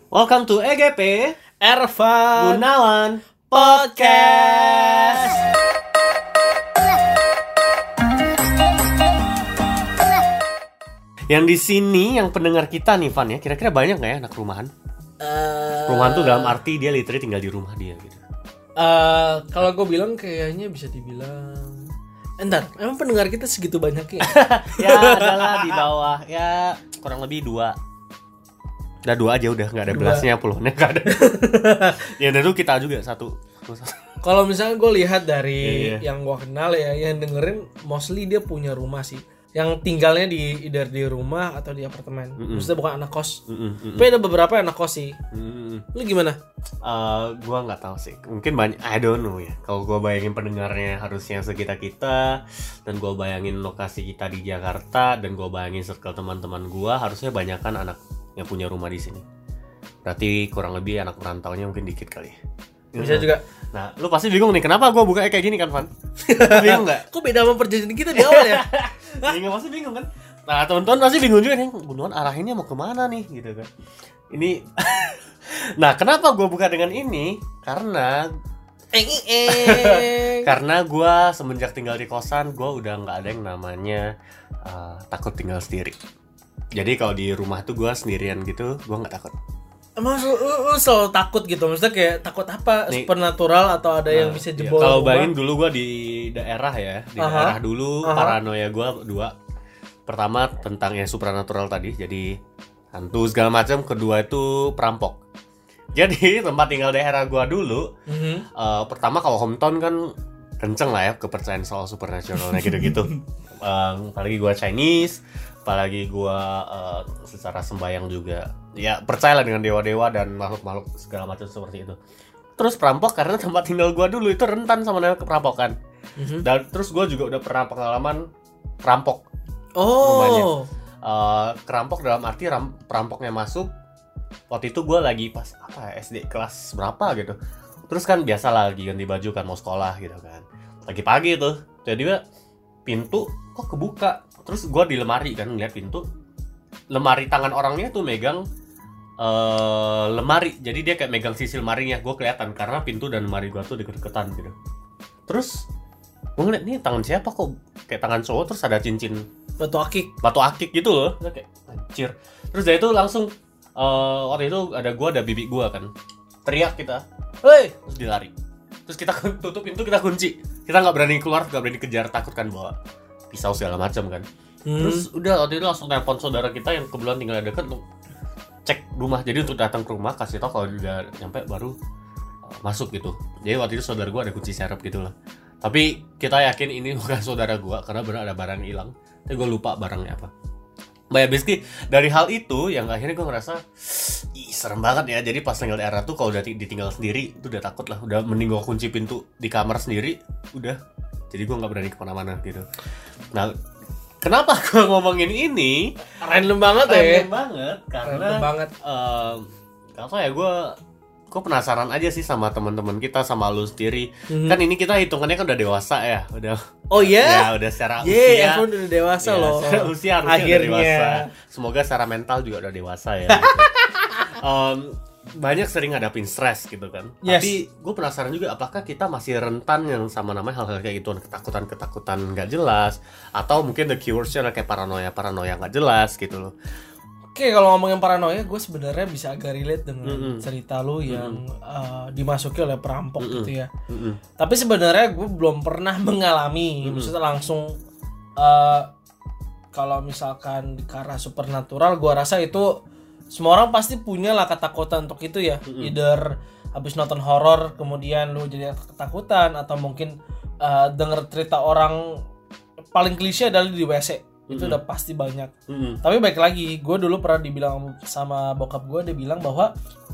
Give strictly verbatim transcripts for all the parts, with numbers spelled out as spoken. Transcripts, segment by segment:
Welcome to E G P Ervan Gunawan Podcast. Yang di sini yang pendengar kita nih Van ya, kira-kira banyak nggak ya anak rumahan? uh, Rumahan tuh dalam arti dia literally tinggal di rumah dia gitu. uh, Kalau gue bilang kayaknya bisa dibilang Entar, emang pendengar kita segitu banyak ya? Ya adalah di bawah ya kurang lebih dua. Udah dua aja udah, nggak ada Dua. belasnya puluhnya nggak ada. Ya dan itu kita juga satu. Kalau misalnya gue lihat dari Iya. yang gue kenal ya, yang dengerin mostly dia punya rumah sih. Yang tinggalnya di either di rumah atau di apartemen. Mm-mm. Maksudnya bukan anak kos. Mm-mm, mm-mm. Tapi ada beberapa yang anak kos sih. Mm-mm. Lu gimana? Uh, gua nggak tahu sih, mungkin banyak, I don't know ya. Kalau gua bayangin pendengarnya harusnya sekitar kita, dan gua bayangin lokasi kita di Jakarta, dan gua bayangin circle teman-teman gua, harusnya banyakan anak yang punya rumah di sini. Berarti kurang lebih anak merantaunya mungkin dikit kali. Bisa juga. Nah, lu pasti bingung nih, kenapa gua buka kayak gini kan, Van? Bingung nggak? Kok beda sama perjanjian kita di awal ya? Bingung, pasti bingung kan? Nah, teman-teman pasti bingung juga nih, Gunawan arahinnya mau kemana nih, gitu kan? Ini, nah kenapa gue buka dengan ini? Karena, Eng eng. karena gue semenjak tinggal di kosan, gue udah nggak ada yang namanya uh, takut tinggal sendiri. Jadi kalau di rumah tuh gue sendirian gitu, gue nggak takut. Emang lu, lu, lu selalu takut gitu? Maksudnya kayak takut apa? Nih, supernatural atau ada yang Nah, bisa iya. jebol Kalau rumah? bayangin dulu gue di daerah ya, di Aha. daerah dulu Aha. paranoia gue dua. Pertama tentang yang supernatural tadi, jadi hantu segala macam. Kedua itu perampok. Jadi tempat tinggal daerah gue dulu, Mhm. uh, pertama kalau hometown kan kenceng lah ya kepercayaan soal supernaturalnya gitu-gitu. um, apalagi gue Chinese, apalagi gue uh, secara sembahyang juga ya percayalah dengan dewa-dewa dan makhluk-makhluk segala macam seperti itu. Terus perampok karena tempat tinggal gue dulu itu rentan sama namanya perampokan. Mhm. Dan terus gue juga udah pernah pengalaman perampok. Rumahnya. Oh. Uh, kerampok dalam arti ram- perampoknya masuk. Waktu itu gue lagi pas apa ya, S D kelas berapa gitu. Terus kan biasa lagi ganti baju kan mau sekolah gitu kan. Lagi pagi tuh, jadi pintu kok kebuka. Terus gue di lemari kan ngeliat pintu. Lemari tangan orangnya tuh megang uh, lemari. Jadi dia kayak megang sisi lemarinya. Gue kelihatan karena pintu dan lemari gue tuh deket-deketan gitu. Terus gue ngeliat nih tangan siapa kok kayak tangan cowok, terus ada cincin Batu akik. batu akik gitu loh. Terus kayak anjir. Terus dari itu langsung uh, waktu itu ada gua ada bibi gua kan. Teriak kita. "Hei!" Terus dia lari. Terus kita tutup pintu, kita kunci. Kita enggak berani keluar, enggak berani kejar, takut kan bawa pisau segala macam kan. Hmm. Terus udah waktu itu langsung telepon saudara kita yang kebetulan tinggal dekat untuk cek rumah. Jadi untuk datang ke rumah kasih tau kalau udah nyampe baru uh, masuk gitu. Jadi waktu itu saudara gua ada kunci serep gitu lah. Tapi kita yakin ini bukan saudara gua karena benar ada barang hilang. Tapi gue lupa barangnya apa. Bah ya basically dari hal itu yang akhirnya gue ngerasa ih serem banget ya. Jadi pas tinggal daerah tuh kalau udah ditinggal sendiri itu udah takut lah. Udah mending gue kunci pintu di kamar sendiri. Udah. Jadi gue gak berani kemana-mana gitu. Nah kenapa gue ngomongin ini Random banget ya. random banget karena Random banget. um, gak tau ya gue gue penasaran aja sih sama teman-teman kita, sama lu sendiri. Mhm. Kan ini kita hitungannya kan udah dewasa ya. Udah Oh ya ya? udah secara Yeay, usia Evan udah dewasa ya, loh. secara usia harusnya udah Akhirnya. dewasa. Semoga secara mental juga udah dewasa ya. Gitu. um, banyak sering ngadapin stres gitu kan. Yes. Tapi gue penasaran juga apakah kita masih rentan yang sama namanya hal-hal kayak gitu, ketakutan-ketakutan nggak jelas, atau mungkin the keywordsnya kayak paranoia paranoia nggak jelas gitu loh. Oke, kalau ngomongin paranoia, gue sebenarnya bisa agak relate dengan Mm-mm. cerita lu yang uh, dimasuki oleh perampok Mm-mm. gitu ya. Mm-mm. Tapi sebenarnya gue belum pernah mengalami, Mm-mm. maksudnya langsung uh, kalau misalkan ke arah supernatural, gue rasa itu semua orang pasti punya lah ketakutan untuk itu ya. Mm-mm. Either habis nonton horor kemudian lu jadi ketakutan, atau mungkin uh, denger cerita orang paling klise adalah di W C. Itu Mm-mm. udah pasti banyak. Mm-mm. Tapi baik lagi, gue dulu pernah dibilang sama bokap gue, dia bilang bahwa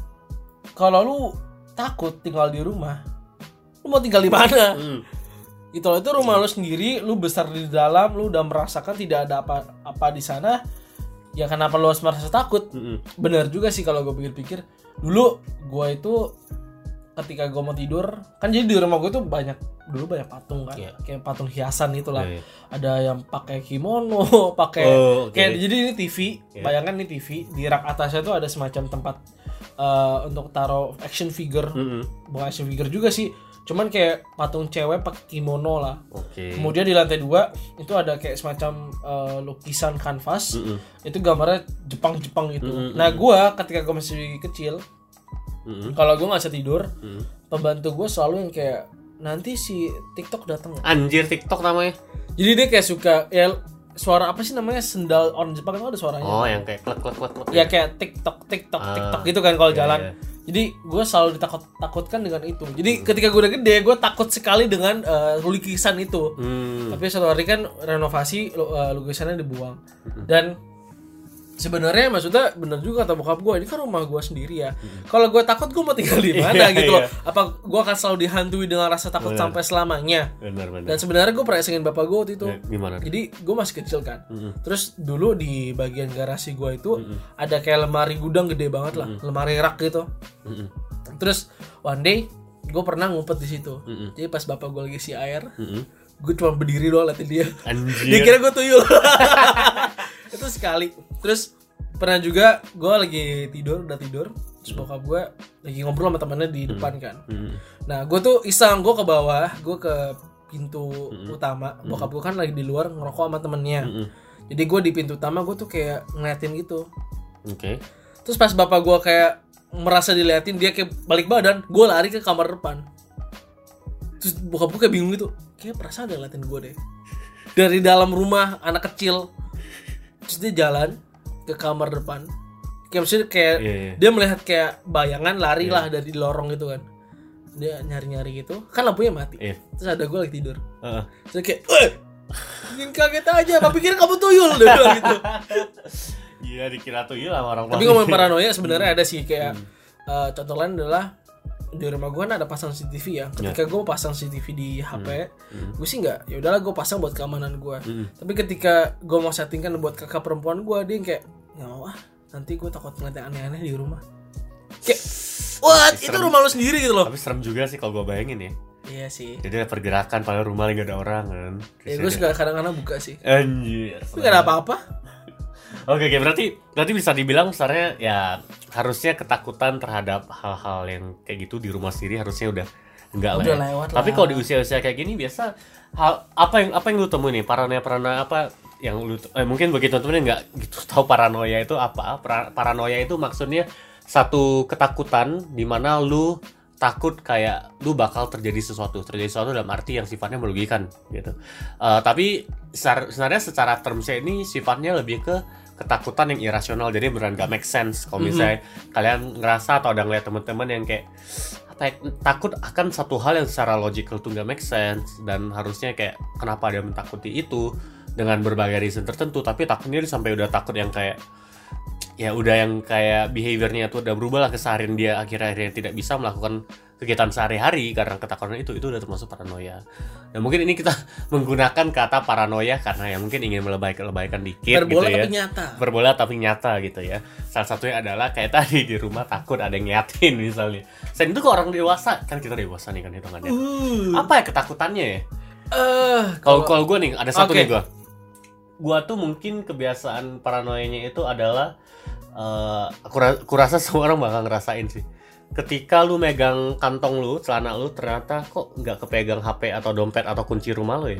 kalau lu takut tinggal di rumah, lu mau tinggal di mana? Mm. Itu itu rumah lu sendiri, lu besar di dalam, lu udah merasakan tidak ada apa-apa di sana. Ya kenapa lu harus merasa takut? Mm-mm. Bener juga sih kalau gue pikir-pikir. Dulu gue itu ketika gue mau tidur, kan jadi di rumah gue tuh banyak, dulu banyak patung kan, Yeah. kayak patung hiasan itulah. Yeah, yeah. Ada yang pakai kimono, pakai Oh, okay. kayak jadi ini T V, Yeah. bayangkan ini T V, di rak atasnya tuh ada semacam tempat uh, untuk taruh action figure, Mm-mm. bukan action figure juga sih, cuman kayak patung cewek pakai kimono lah. Oke. Kemudian di lantai dua itu ada kayak semacam uh, lukisan kanvas, Mm-mm. itu gambarnya Jepang-Jepang gitu. Mm-mm. Nah gue ketika gue masih kecil, Mm-mm. kalau gue nggak bisa tidur, Mm-mm. pembantu gue selalu yang kayak nanti si TikTok datang. Anjir, TikTok namanya. Jadi dia kayak suka ya suara apa sih namanya sendal orang Jepang kan ada suaranya. Oh, yang kayak klek klek klek klek. Ya kayak TikTok TikTok Ah, TikTok gitu kan kalau iya, jalan. iya. Jadi gue selalu ditakut-takutkan dengan itu. Jadi ketika gue udah gede, gue takut sekali dengan uh, lukisan itu. Hmm. Tapi suatu hari kan renovasi uh, lukisannya dibuang. Dan sebenarnya maksudnya bener juga kata bokap gue, ini kan rumah gue sendiri ya. Kalau gue takut gue mau tinggal di mana Iya, gitu loh. iya. Apa gue akan selalu dihantui dengan rasa takut Bener. sampai selamanya. Benar benar. Dan sebenarnya gue pernah isengin bapak gue waktu itu. Ya, gimana? Jadi gue masih kecil kan. Mm-mm. Terus dulu di bagian garasi gue itu ada kayak lemari gudang gede banget lah, lemari rak gitu. Mm-mm. Terus one day gue pernah ngumpet di situ. Mm-mm. Jadi pas bapak gue lagi isi air, Mm-mm. gue cuma berdiri doang liatin dia. Anjir. Dia kira gue tuyul. Itu sekali. Terus pernah juga gue lagi tidur, udah tidur. Terus bokap gue lagi ngobrol sama temennya di depan kan. Mm-mm. Nah gue tuh iseng, gue ke bawah, gue ke pintu utama. Bokap gue kan lagi di luar ngerokok sama temennya. Mm-mm. Jadi gue di pintu utama gue tuh kayak ngeliatin gitu. Oke. Terus pas bapak gue kayak merasa diliatin, dia kayak balik badan, gue lari ke kamar depan. Terus bokap gue kayak bingung gitu, kayak perasaan dia ngeliatin gue deh dari dalam rumah anak kecil. Terus dia jalan ke kamar depan, kayak maksudnya kayak Iya, iya. dia melihat kayak bayangan lari lah dari lorong gitu kan. Dia nyari-nyari gitu, kan lampunya mati. Iya. Terus ada gue lagi tidur. Heeh. Terus kayak, eh, bikin kaget aja, apa pikir kamu tuyul deh gitu. Iya, dikira tuh iya orang. Tapi ngomong paranoia sebenarnya ada sih kayak uh, contoh lain adalah di rumah gue kan ada pasang C C T V ya. Ketika gue pasang C C T V di H P, gue sih nggak, ya udahlah gue pasang buat keamanan gue. Tapi ketika gue mau settingkan buat kakak perempuan gue, dia yang kayak nggak mau ah, nanti gue takut ngeliat yang aneh-aneh di rumah. Kayak, what? Itu rumah lu sendiri gitu loh. Tapi serem juga sih kalau gue bayangin ya. Iya sih. Jadi ada pergerakan padahal rumah lagi gak ada orang kan. Ya gue suka kadang-kadang buka sih. Anjir. Tapi gak ada apa-apa. Oke, oke, berarti berarti bisa dibilang sebenarnya ya harusnya ketakutan terhadap hal-hal yang kayak gitu di rumah sendiri harusnya udah enggak lah. Udah Ya. lewat Tapi lah. kalau di usia-usia kayak gini biasa hal apa yang apa yang lu temuin nih? Paranoia-paranoia apa yang lu eh, mungkin bagi teman-teman yang enggak gitu tahu paranoia itu apa? Pra- paranoia itu maksudnya satu ketakutan di mana lu takut kayak lu bakal terjadi sesuatu terjadi sesuatu dalam arti yang sifatnya merugikan gitu. Uh, tapi secara- sebenarnya secara termsnya ini sifatnya lebih ke ketakutan yang irasional, jadi beneran gak make sense kalau misalnya mm-hmm. kalian ngerasa atau ada ngeliat teman-teman yang kayak apa ya, takut akan satu hal yang secara logical tuh gak make sense dan harusnya kayak kenapa dia mentakuti itu dengan berbagai reason tertentu, tapi takutnya dia sampai udah takut yang kayak ya udah yang kayak behaviornya tuh udah berubah lah, keseharian dia akhir-akhirnya tidak bisa melakukan kegiatan sehari-hari karena ketakutan itu, itu udah termasuk paranoia. Dan mungkin ini kita menggunakan kata paranoia karena ya mungkin ingin melebay-lebaykan dikit Berbola gitu ya. tapi nyata. Berbola tapi nyata gitu ya. Salah satunya adalah kayak tadi di rumah takut ada yang ngeliatin misalnya. Selain itu ke orang dewasa, kan kita dewasa nih kan hitungannya. Uh. Apa ya ketakutannya ya? Eh, Kalau kalau gue nih ada satu Oke. nih gue. Gue tuh mungkin kebiasaan paranoianya itu adalah uh, aku, ra- aku rasa semua orang bakal ngerasain sih. Ketika lu megang kantong lu, celana lu ternyata kok nggak kepegang H P atau dompet atau kunci rumah lu ya?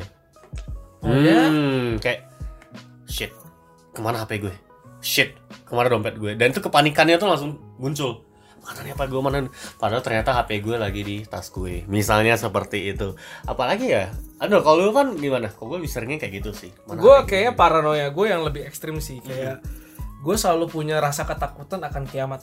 Oh, ya? Hmm, kayak shit, kemana H P gue? Shit, kemana dompet gue? Dan itu kepanikannya tuh langsung muncul. Mana nih H P gue mana? Padahal ternyata H P gue lagi di tas gue. Misalnya seperti itu. Apalagi ya? Aduh, kalau lu kan gimana? Kalau gue seringnya kayak gitu sih. Mana gue H P kayaknya paranoia gue yang lebih ekstrim sih, kayak gue selalu punya rasa ketakutan akan kiamat.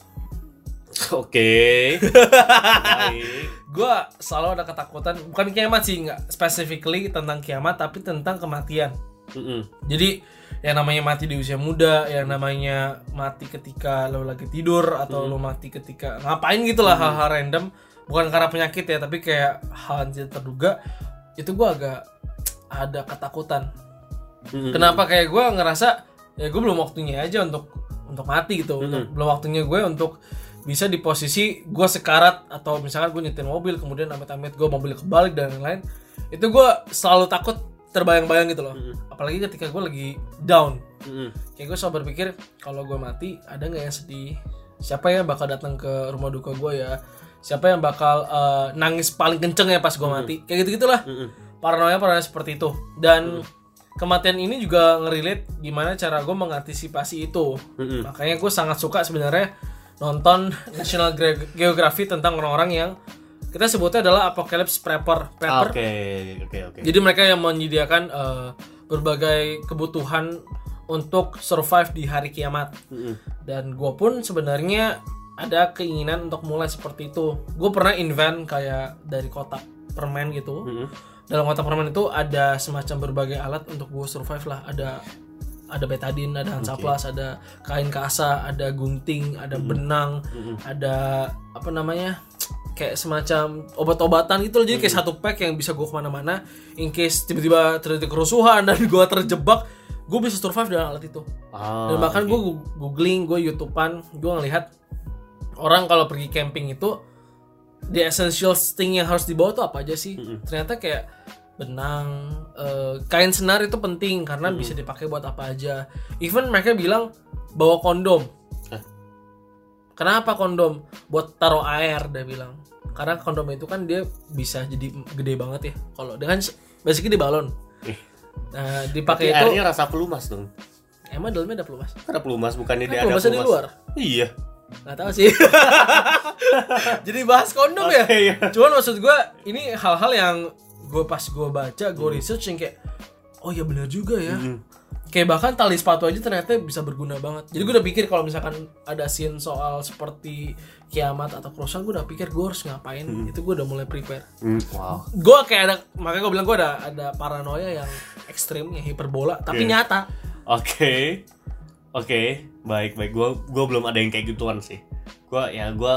Oke. Baik. Gue selalu ada ketakutan, bukan kiamat sih, nggak specifically tentang kiamat, tapi tentang kematian. Mm-mm. Jadi yang namanya mati di usia muda, yang namanya mati ketika lo lagi tidur, atau lo mati ketika ngapain gitulah, hal-hal random, bukan karena penyakit ya, tapi kayak hal yang tidak terduga, itu gue agak ada ketakutan. Mm-mm. Kenapa? Kayak gue ngerasa ya gue belum waktunya aja untuk untuk mati gitu, untuk, belum waktunya gue untuk bisa di posisi gue sekarat, atau misalkan gue nyetir mobil kemudian amit-amit gue mobil kebalik dan lain-lain. Itu gue selalu takut terbayang-bayang gitu loh. Mm-hmm. Apalagi ketika gue lagi down. Mm-hmm. Kayak gue selalu berpikir kalau gue mati ada nggak yang sedih, siapa yang bakal datang ke rumah duka gue ya, siapa yang bakal uh, nangis paling kenceng ya pas gue mati, mm-hmm. kayak gitu gitulah, mm-hmm. paranoia paranoia seperti itu. Dan mm-hmm. kematian ini juga ngerelate gimana cara gue mengantisipasi itu, mm-hmm. makanya gue sangat suka sebenarnya nonton National Geographic tentang orang-orang yang kita sebutnya adalah apocalypse prepper. prepper. Oke, oke, oke. Jadi mereka yang menyediakan uh, berbagai kebutuhan untuk survive di hari kiamat. Mm-hmm. Dan gue pun sebenarnya ada keinginan untuk mulai seperti itu. Gue pernah invent kayak dari kotak permen gitu. Mm-hmm. Dalam kotak permen itu ada semacam berbagai alat untuk gue survive lah. Ada ada betadine, ada Hansaplast, okay. ada kain kasa, ada gunting, ada mm-hmm. benang, mm-hmm. ada apa namanya? Kayak semacam obat-obatan gitu loh. Jadi kayak satu pack yang bisa gue kemana-mana in case tiba-tiba terjadi kerusuhan dan gue terjebak, gue bisa survive dengan alat itu. Ah, dan bahkan okay. gue googling, gue YouTubean, gue ngelihat orang kalau pergi camping itu the essential thing yang harus dibawa tuh apa aja sih. Mm-hmm. Ternyata kayak benang, uh, kain senar itu penting karena mm-hmm. bisa dipakai buat apa aja. Even mereka bilang bawa kondom. Kenapa kondom? Buat taruh air, dia bilang. Karena kondom itu kan dia bisa jadi gede banget ya. Kalau dengan basically di balon. Nah, dipakai itu airnya rasa pelumas dong. Emang dalamnya ada pelumas? Ada pelumas, bukannya kan dia ada pelumas di luar. Iya. Nggak tahu sih. Jadi bahas kondom okay, ya. Iya. Cuman maksud gue ini hal-hal yang gue pas gue baca, gue hmm. research yang kayak oh ya benar juga ya. Hmm. Kayak bahkan tali sepatu aja ternyata bisa berguna banget. Jadi gue udah pikir kalau misalkan ada scene soal seperti kiamat atau kerusuhan, gue udah pikir gue harus ngapain. Hmm. Itu gue udah mulai prepare. Hmm, wow. Gue kayak ada, makanya gue bilang gue ada ada paranoia yang ekstrim, yang hiperbola, tapi yeah. nyata. Oke, okay. oke, okay. baik baik. Gue gue belum ada yang kayak gituan sih. Gue ya gue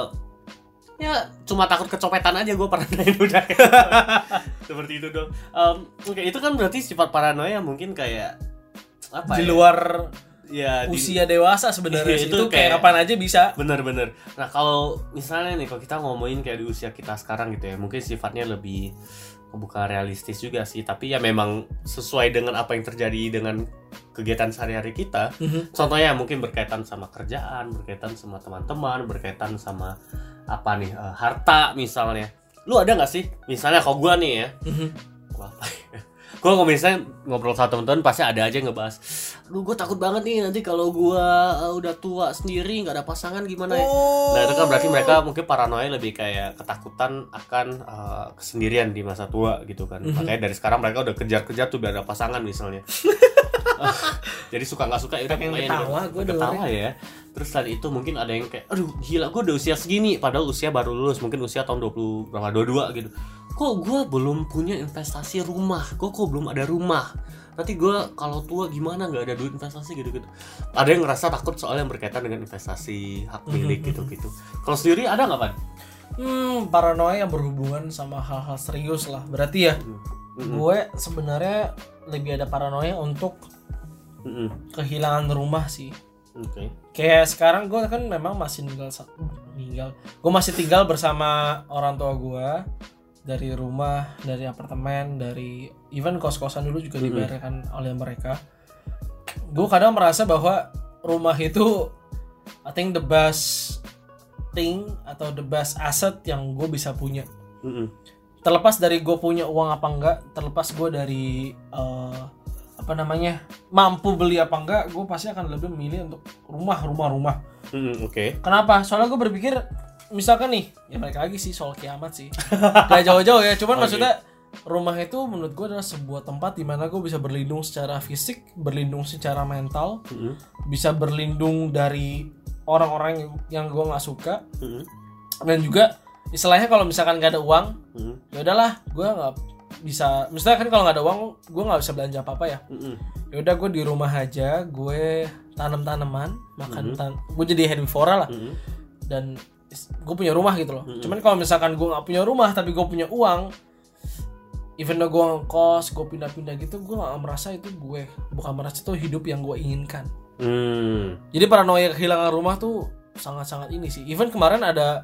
ya cuma takut kecopetan aja, gue paranoia udah. Seperti itu dong. Um, oke okay, itu kan berarti sifat paranoia mungkin kayak apa di ya? luar ya usia di, dewasa sebenarnya itu, itu kayak, kayak kapan aja bisa. Bener-bener. Nah kalau misalnya nih kalau kita ngomongin kayak di usia kita sekarang gitu ya, mungkin sifatnya lebih bukan realistis juga sih, tapi ya memang sesuai dengan apa yang terjadi dengan kegiatan sehari-hari kita. Mm-hmm. Contohnya mungkin berkaitan sama kerjaan, berkaitan sama teman-teman, berkaitan sama apa nih uh, harta misalnya. Lu ada nggak sih? Misalnya kalau gue nih ya. Mm-hmm. Gua apa ya? Gue kalau misalnya ngobrol sama teman-teman pasti ada aja yang ngebahas, aduh gue takut banget nih nanti kalau gue uh, udah tua sendiri nggak ada pasangan gimana ya. Oh. Nah itu kan berarti mereka mungkin paranoia lebih kayak ketakutan akan uh, kesendirian di masa tua gitu kan. Mm-hmm. Makanya dari sekarang mereka udah kejar-kejar tuh biar ada pasangan misalnya. uh, jadi suka nggak suka itu pengen ketawa, gue ketawa ya. Terus tadi itu mungkin ada yang kayak, aduh gila gue udah usia segini, padahal usia baru lulus, mungkin usia tahun dua puluh berapa, dua puluh dua gitu. Kok gue belum punya investasi rumah, kok kok belum ada rumah, nanti gue kalau tua gimana, nggak ada duit investasi gitu-gitu. Ada yang ngerasa takut soal yang berkaitan dengan investasi hak milik mm-hmm. gitu-gitu. Kalau sendiri ada nggak, Pan? Hmm, paranoia yang berhubungan sama hal-hal serius lah. Berarti ya, mm-hmm. gue sebenarnya lebih ada paranoia untuk mm-hmm. kehilangan rumah sih. Oke. Okay. Kayak sekarang gue kan memang masih tinggal, tinggal. Gue masih tinggal bersama orang tua gue. Dari rumah, dari apartemen, dari even kos-kosan dulu juga dibayarkan mm-hmm. oleh mereka. Gue kadang merasa bahwa rumah itu I think the best thing atau the best asset yang gue bisa punya. Mm-hmm. Terlepas dari gue punya uang apa enggak, terlepas gue dari uh, apa namanya mampu beli apa enggak, gue pasti akan lebih memilih untuk rumah, rumah, rumah. Mm-hmm. Oke. Okay. Kenapa? Soalnya gue berpikir misalkan nih, ya balik lagi sih soal kiamat sih. Gak jauh-jauh ya, cuman okay. maksudnya rumah itu menurut gue adalah sebuah tempat di mana gue bisa berlindung secara fisik, berlindung secara mental, mm-hmm. bisa berlindung dari orang-orang yang gue nggak suka, mm-hmm. dan juga istilahnya kalau misalkan gak ada uang, mm-hmm. ya udahlah, gue nggak bisa. Misalnya kan kalau nggak ada uang, gue nggak bisa belanja apa-apa ya. Mm-hmm. Ya udah gue di rumah aja, gue tanam tanaman, makan, mm-hmm. tan- gue jadi herbivora lah, mm-hmm. dan gue punya rumah gitu loh. Mm-hmm. Cuman kalau misalkan gue nggak punya rumah tapi gue punya uang, even though gue ngekos, gue pindah-pindah gitu, gue nggak merasa itu gue, bukan merasa itu hidup yang gue inginkan. Mm. Jadi paranoia kehilangan rumah tuh sangat-sangat ini sih. Even kemarin ada,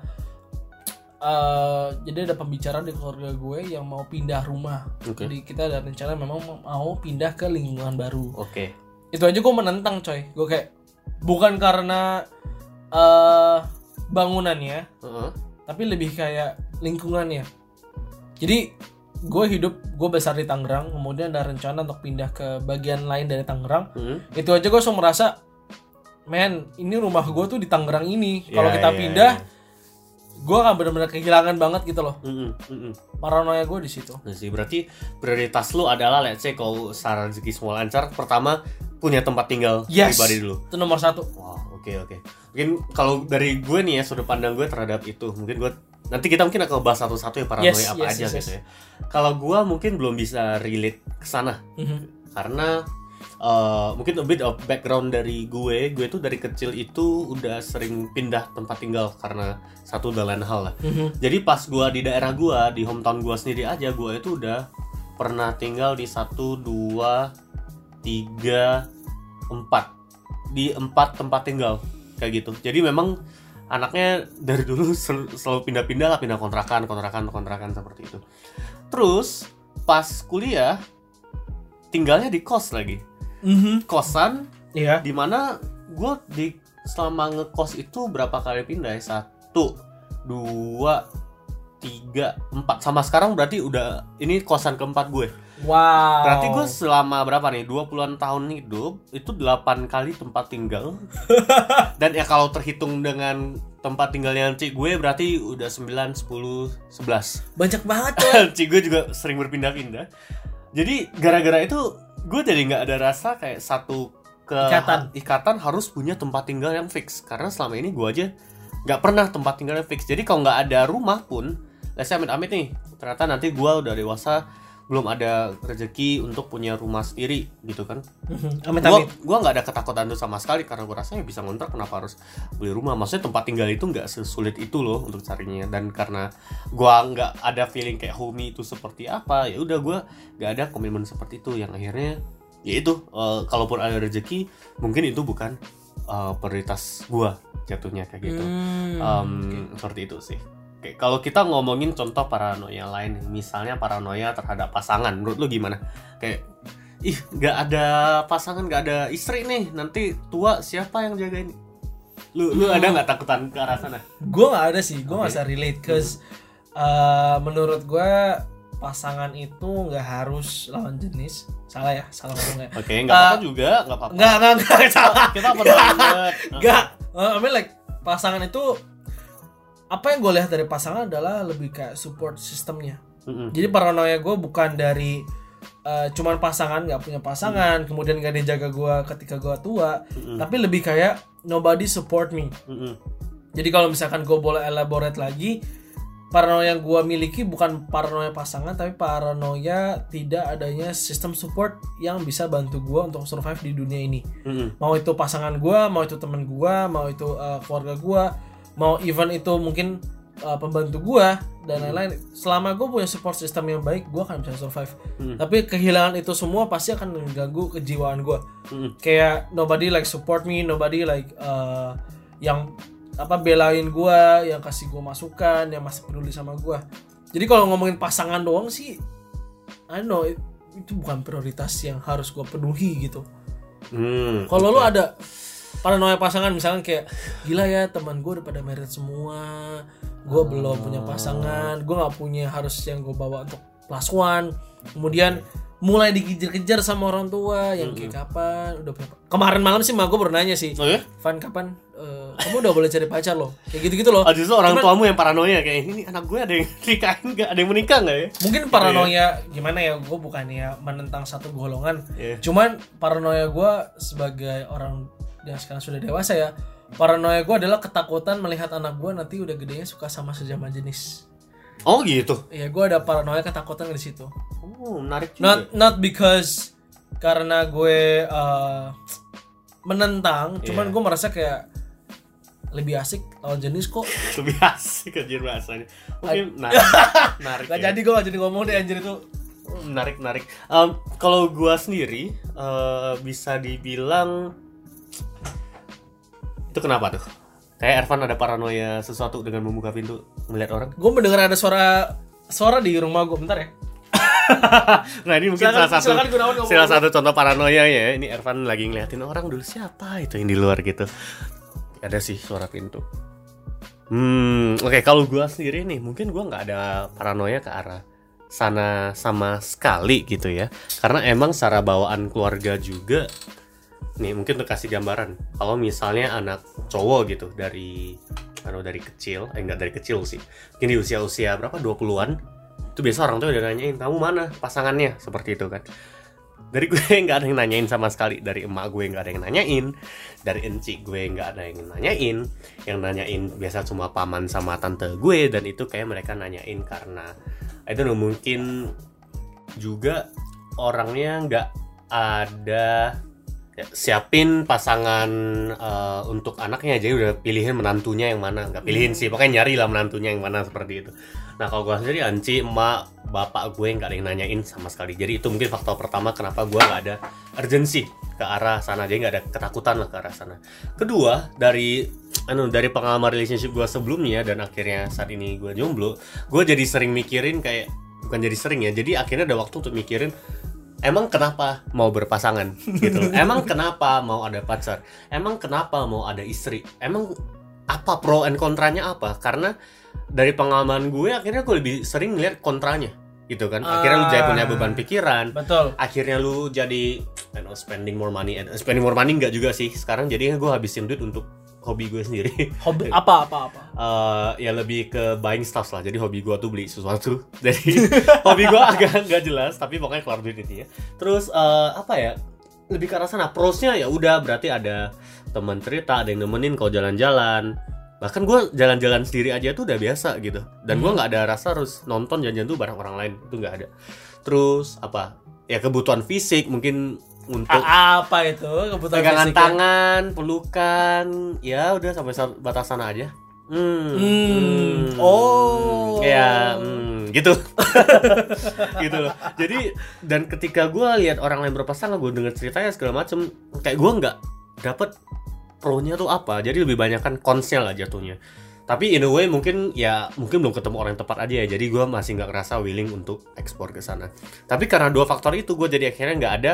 uh, jadi ada pembicaraan di keluarga gue yang mau pindah rumah. Okay. Jadi kita ada rencana memang mau pindah ke lingkungan baru. Oke. Okay. Itu aja gue menentang coy. Gue kayak bukan karena uh, bangunannya, uh-huh. tapi lebih kayak lingkungannya. Jadi gue hidup, gue besar di Tangerang, kemudian ada rencana untuk pindah ke bagian lain dari Tangerang. Uh-huh. Itu aja gue langsung merasa, men, ini rumah gue tuh di Tangerang ini. Kalau yeah, kita yeah, pindah, yeah. gue akan benar-benar kehilangan banget gitu loh. Uh-huh. Uh-huh. Paranoia gue di situ. Nah sih, berarti prioritas lu adalah, let's say kalau secara rezeki semua lancar, pertama punya tempat tinggal yes, pribadi dulu. Itu nomor satu. Wow, oke okay, oke. Okay. Mungkin kalau dari gue nih ya, sudut pandang gue terhadap itu, mungkin gue nanti kita mungkin akan bahas satu-satu ya paranoia yes, apa yes, aja yes, gitu yes. ya. Kalau gue mungkin belum bisa relate ke sana, mm-hmm. karena uh, mungkin a bit of background dari gue, gue tuh dari kecil itu udah sering pindah tempat tinggal karena satu dan lain hal lah. Mm-hmm. Jadi pas gue di daerah gue, di hometown gue sendiri aja, gue itu udah pernah tinggal di satu, dua, tiga, empat di empat tempat tinggal kayak gitu. Jadi memang anaknya dari dulu sel- selalu pindah-pindah lah, pindah kontrakan, kontrakan, kontrakan seperti itu. Terus pas kuliah tinggalnya di kos lagi, mm-hmm. kosan, yeah. dimana gue di selama ngekos itu berapa kali pindah ya? Satu, dua, tiga, empat. Sama sekarang berarti udah ini kosan keempat gue. Wow. Berarti gue selama berapa nih? dua puluhan tahun hidup itu delapan kali tempat tinggal. Dan ya kalau terhitung dengan tempat tinggalnya cik gue berarti udah sembilan, sepuluh, sebelas. Banyak banget ya. Cik gue juga sering berpindah-pindah. Jadi gara-gara itu gue jadi gak ada rasa kayak satu ke ikatan. ikatan harus punya tempat tinggal yang fix. Karena selama ini gue aja gak pernah tempat tinggal yang fix. Jadi kalau gak ada rumah pun, let's say amit-amit nih, ternyata nanti gue udah dewasa, belum ada rezeki untuk punya rumah sendiri gitu kan. Gue gue nggak ada ketakutan itu sama sekali karena gue rasanya bisa ngontrak, kenapa harus beli rumah. Maksudnya tempat tinggal itu nggak sesulit itu loh untuk carinya, dan karena gue nggak ada feeling kayak homey itu seperti apa, ya udah gue nggak ada komitmen seperti itu, yang akhirnya ya itu uh, kalaupun ada rezeki mungkin itu bukan uh, prioritas gue jatuhnya kayak gitu. hmm, um, okay. Seperti itu sih. Oke, kalau kita ngomongin contoh paranoia lain, misalnya paranoia terhadap pasangan, menurut lu gimana? Kayak, ih, nggak ada pasangan, nggak ada istri nih, nanti tua siapa yang jagain? Lu, lu hmm. ada nggak takutan ke arah sana? Gue nggak ada sih, gue nggak okay. bisa relate, cause hmm. uh, menurut gue pasangan itu nggak harus lawan jenis. Salah ya, salah ngomongnya. Oke, okay, nggak uh, apa-apa juga, nggak apa-apa. Nggak, nggak, nggak, salah. Kita pernah banget. Nggak, I mean like pasangan itu, apa yang gue lihat dari pasangan adalah lebih kayak support sistemnya. Mm-hmm. Jadi paranoia gue bukan dari uh, cuman pasangan, nggak punya pasangan, mm-hmm. kemudian gak dijaga gue ketika gue tua, mm-hmm. tapi lebih kayak nobody support me. Mm-hmm. Jadi kalau misalkan gue boleh elaborate lagi, paranoia yang gue miliki bukan paranoia pasangan, tapi paranoia tidak adanya sistem support yang bisa bantu gue untuk survive di dunia ini. Mm-hmm. Mau itu pasangan gue, mau itu teman gue, mau itu uh, keluarga gue, mau even itu mungkin uh, pembantu gue dan lain-lain. Selama gue punya support system yang baik, gue akan bisa survive. Hmm. Tapi kehilangan itu semua pasti akan mengganggu kejiwaan gue. Hmm. Kayak nobody like support me, nobody like uh, yang apa belain gue, yang kasih gue masukan, yang masih peduli sama gue. Jadi kalau ngomongin pasangan doang sih, I don't know, itu bukan prioritas yang harus gue penuhi gitu. Hmm, kalau okay. lu ada paranoia pasangan misalkan kayak gila ya teman gue udah pada married semua, gue belum punya pasangan, gue nggak punya harus yang gue bawa untuk plus one, kemudian mulai dikejar-kejar sama orang tua yang kayak kapan udah punya. Kemarin malam sih mak gue bernanya sih, oh ya? Van kapan uh, kamu udah boleh cari pacar loh, kayak gitu-gitu loh. Oh, justru orang Cuman, tuamu yang paranoia kayak ini anak gue ada yang nikahin nggak, ada yang menikah nggak ya? Mungkin paranoia gimana ya, gue bukannya menentang satu golongan, yeah. Cuman paranoia gue sebagai orang yang sekarang sudah dewasa ya, paranoia gue adalah ketakutan melihat anak gue nanti udah gedenya suka sama sesama jenis. Oh gitu. Iya, gue ada paranoia ketakutan di situ. Oh, menarik juga. Not not because karena gue uh, menentang, yeah. Cuman gue merasa kayak lebih asik lawan jenis kok. Lebih asik anjir bahasanya. Mungkin menarik. Menarik. Gak ya. Jadi gue gak jadi ngomong deh anjir itu. Menarik, menarik. Um, kalau gue sendiri uh, bisa dibilang itu kenapa tuh? Kayak Ervan ada paranoia sesuatu dengan membuka pintu melihat orang. Gue mendengar ada suara suara di rumah gue, bentar ya. Nah ini mungkin silakan, salah satu silakan salah satu contoh paranoia ya. Ini Ervan lagi ngeliatin orang dulu, siapa itu yang di luar gitu. ada sih suara pintu. Hmm, oke okay, kalau gue sendiri nih, mungkin gue nggak ada paranoia ke arah sana sama sekali gitu ya. Karena emang secara bawaan keluarga juga. Nih mungkin untuk kasih gambaran, kalau misalnya anak cowok gitu dari, anu dari kecil, eh enggak dari kecil sih, mungkin di usia-usia berapa dua puluhan, itu biasa orang tuh udah nanyain kamu mana pasangannya, seperti itu kan. Dari gue nggak ada yang nanyain sama sekali, dari emak gue nggak ada yang nanyain, dari encik gue nggak ada yang nanyain, yang nanyain biasa cuma paman sama tante gue, dan itu kayak mereka nanyain karena itu mungkin juga orangnya nggak ada ya, siapin pasangan uh, untuk anaknya, jadi udah pilihin menantunya yang mana, nggak pilihin sih, pokoknya nyari lah menantunya yang mana, seperti itu. Nah kalau gue sendiri, anci, emak, bapak gue nggak ada yang nanyain sama sekali. Jadi itu mungkin faktor pertama kenapa gue nggak ada urgensi ke arah sana, jadi nggak ada ketakutan lah ke arah sana. Kedua, dari anu dari pengalaman relationship gue sebelumnya dan akhirnya saat ini gue jomblo, gue jadi sering mikirin kayak, bukan jadi sering ya, jadi akhirnya ada waktu untuk mikirin, emang kenapa mau berpasangan gitu loh. Emang kenapa mau ada pacar, emang kenapa mau ada istri, emang apa pro and kontranya apa. Karena dari pengalaman gue akhirnya gue lebih sering ngeliat kontranya gitu kan. Akhirnya lu jadi punya beban pikiran. Betul. Akhirnya lu jadi I know, spending more money. And spending more money enggak juga sih. Sekarang jadinya gue habisin duit untuk hobi gue sendiri. Hobi apa apa apa? Uh, ya lebih ke buying stuff lah. Jadi hobi gue tuh beli sesuatu. Jadi hobi gue agak nggak jelas, tapi pokoknya keluar duit intinya. Terus uh, apa ya? Lebih ke arah sana. Prosnya ya udah berarti ada teman cerita, ada yang nemenin kalau jalan-jalan. Bahkan gue jalan-jalan sendiri aja tuh udah biasa gitu. Dan gue nggak ada rasa harus nonton jalan-jalan tuh bareng orang lain, itu nggak ada. Terus apa? Ya kebutuhan fisik mungkin untuk A- apa itu kebutuhan pegangan fisik tangan, ya? Pelukan, ya udah sampai batas sana aja. Hmm. Hmm. hmm. Oh. Ya, hmm, gitu. Gitu loh. Jadi dan ketika gue lihat orang lain berpasangan, gue denger ceritanya segala macem, kayak gue nggak dapet pro-nya tuh apa. Jadi lebih banyak kan cons-nya lah jatuhnya. Tapi in a way mungkin ya mungkin belum ketemu orang yang tepat aja ya. Jadi gue masih nggak ngerasa willing untuk ekspor ke sana. Tapi karena dua faktor itu gue jadi akhirnya nggak ada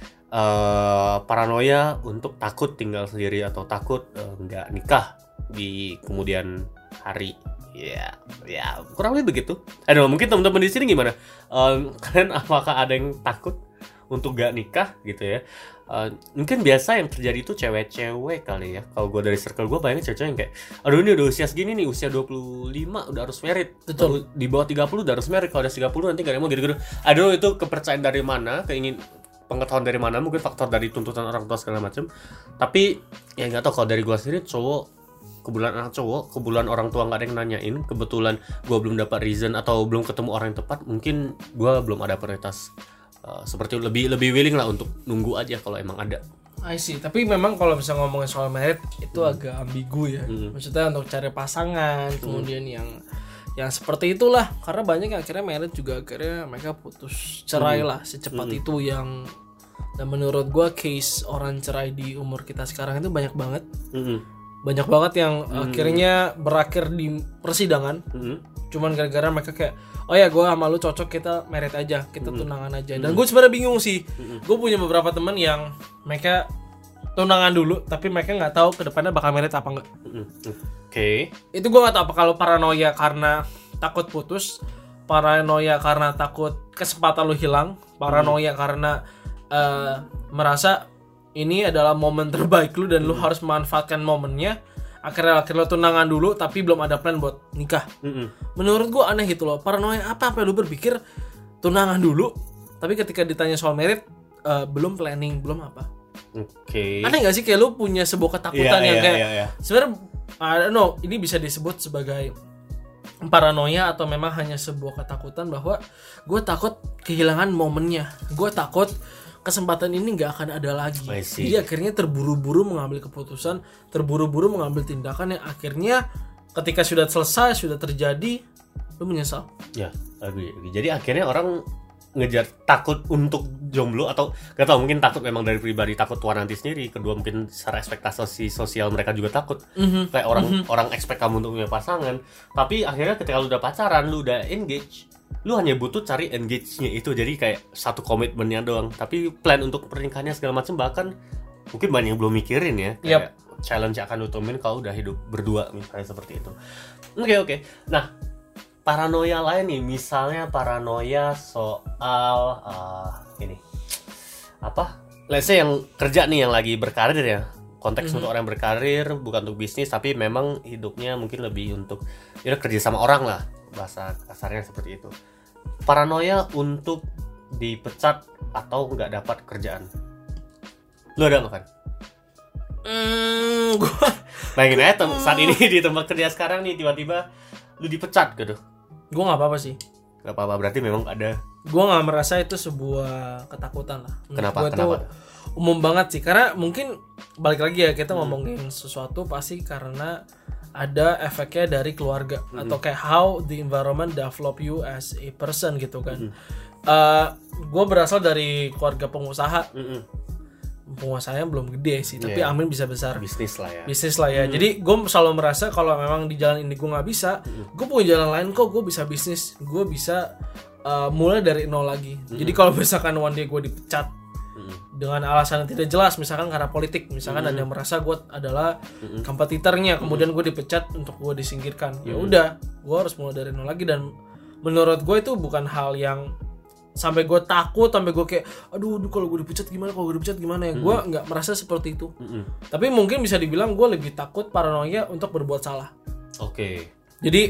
uh, paranoia untuk takut tinggal sendiri atau takut uh, nggak nikah di kemudian hari. Ya, ya kurang lebih begitu. Aduh, mungkin teman-teman di sini gimana? Um, kalian apakah ada yang takut untuk gak nikah gitu ya? Uh, mungkin biasa yang terjadi itu cewek-cewek kali ya. Kalau gue dari circle gue bayangin cewek-cewek yang kayak, aduh ini udah usia segini nih, usia dua puluh lima udah harus married. Betul. Di bawah tiga puluh udah harus married. Kalau udah tiga puluh nanti gak ada mau gitu-gitu. Aduh itu kepercayaan dari mana, keingin pengetahuan dari mana, mungkin faktor dari tuntutan orang tua segala macam. Tapi ya nggak tahu, kalau dari gue sendiri cowok, kebetulan anak cowok, kebetulan orang tua nggak ada yang nanyain, kebetulan gue belum dapat reason atau belum ketemu orang yang tepat, mungkin gue belum ada prioritas uh, seperti itu. lebih lebih willing lah untuk nunggu aja kalau emang ada. I see. Tapi memang kalau bisa ngomongin soal merit itu hmm. agak ambigu ya. Hmm. Maksudnya untuk cari pasangan, hmm. kemudian yang yang seperti itulah. Karena banyak yang akhirnya merit juga akhirnya mereka putus cerai hmm. lah secepat hmm. itu yang. Dan menurut gue case orang cerai di umur kita sekarang itu banyak banget. Hmm. Banyak banget yang hmm. akhirnya berakhir di persidangan. Hmm. Cuman gara-gara mereka kayak, oh ya gue sama lu cocok, kita merit aja, kita hmm. tunangan aja. Dan hmm. gue sebenarnya bingung sih. Hmm. Gue punya beberapa teman yang mereka tunangan dulu, tapi mereka nggak tahu kedepannya bakal merit apa enggak. Hmm. Oke. Okay. Itu gue nggak tahu apa kalau paranoia karena takut putus, paranoia karena takut kesempatan lu hilang, paranoia hmm. karena uh, merasa ini adalah momen terbaik lu dan hmm. lu harus memanfaatkan momennya. Akhirnya akhirnya lu tunangan dulu tapi belum ada plan buat nikah. Hmm. Menurut gua aneh gitu loh. Paranoia apa apa lu berpikir tunangan dulu tapi ketika ditanya soal merit uh, belum planning, belum apa. Oke. Okay. Aneh gak sih kayak lu punya sebuah ketakutan yeah, yang yeah, kayak yeah, yeah. sebenarnya I don't know, ini bisa disebut sebagai paranoia atau memang hanya sebuah ketakutan bahwa gue takut kehilangan momennya. Gue takut kesempatan ini nggak akan ada lagi. Jadi akhirnya terburu-buru mengambil keputusan, terburu-buru mengambil tindakan yang akhirnya ketika sudah selesai, sudah terjadi, lu menyesal. Ya, agree. Jadi akhirnya orang ngejar takut untuk jomblo atau nggak tahu, mungkin takut memang dari pribadi, takut tua nanti sendiri. Kedua mungkin secara ekspektasi sosial mereka juga takut. Mm-hmm. Kayak orang mm-hmm. orang expect kamu untuk punya pasangan. Tapi akhirnya ketika lu udah pacaran, lu udah engage, lu hanya butuh cari engage-nya itu. Jadi kayak satu komitmennya doang. Tapi plan untuk pernikahannya segala macam bahkan mungkin banyak yang belum mikirin ya kayak Yap. challenge yang akan lu temuin kalau udah hidup berdua misalnya seperti itu. Oke okay, oke. Okay. Nah, paranoia lain nih, misalnya paranoia soal uh, ini apa? Let's say yang kerja nih yang lagi berkarir ya. Konteks mm-hmm. untuk orang yang berkarir bukan untuk bisnis tapi memang hidupnya mungkin lebih untuk ya kerja sama orang lah, bahasa kasarnya seperti itu. Paranoia untuk dipecat atau nggak dapat kerjaan. Lu ada nggak kan? Hmm, gua bayangin aja tem- saat ini di tempat kerja sekarang nih tiba-tiba lu dipecat gitu. Gue nggak apa-apa sih. Nggak apa-apa, berarti memang ada. Gue nggak merasa itu sebuah ketakutan lah. Kenapa? Gua Kenapa? Itu umum banget sih, karena mungkin balik lagi ya kita hmm. ngomongin sesuatu pasti karena ada efeknya dari keluarga hmm. atau kayak how the environment develop you as a person gitu kan. Hmm. Uh, gue berasal dari keluarga pengusaha. Hmm. Penguasanya belum gede sih, tapi yeah. amin bisa besar. Bisnis lah ya. Bisnis lah ya. Hmm. Jadi gue selalu merasa kalau memang di jalan ini gue nggak bisa, hmm. gue punya jalan lain kok. Gue bisa bisnis, gue bisa uh, mulai dari nol lagi. Hmm. Jadi kalau misalkan one day gue dipecat hmm. dengan alasan yang tidak jelas, misalkan karena politik, misalkan hmm. ada yang merasa gue adalah hmm. kompetitornya, kemudian gue dipecat untuk gue disingkirkan. Hmm. Ya udah, gue harus mulai dari nol lagi, dan menurut gue itu bukan hal yang sampai gue takut, sampai gue kayak aduh, aduh kalau gue dipecat gimana, kalau gue dipecat gimana ya. Mm-hmm. Gue nggak merasa seperti itu. Mm-hmm. Tapi mungkin bisa dibilang gue lebih takut paranoia untuk berbuat salah. Oke. Okay. Jadi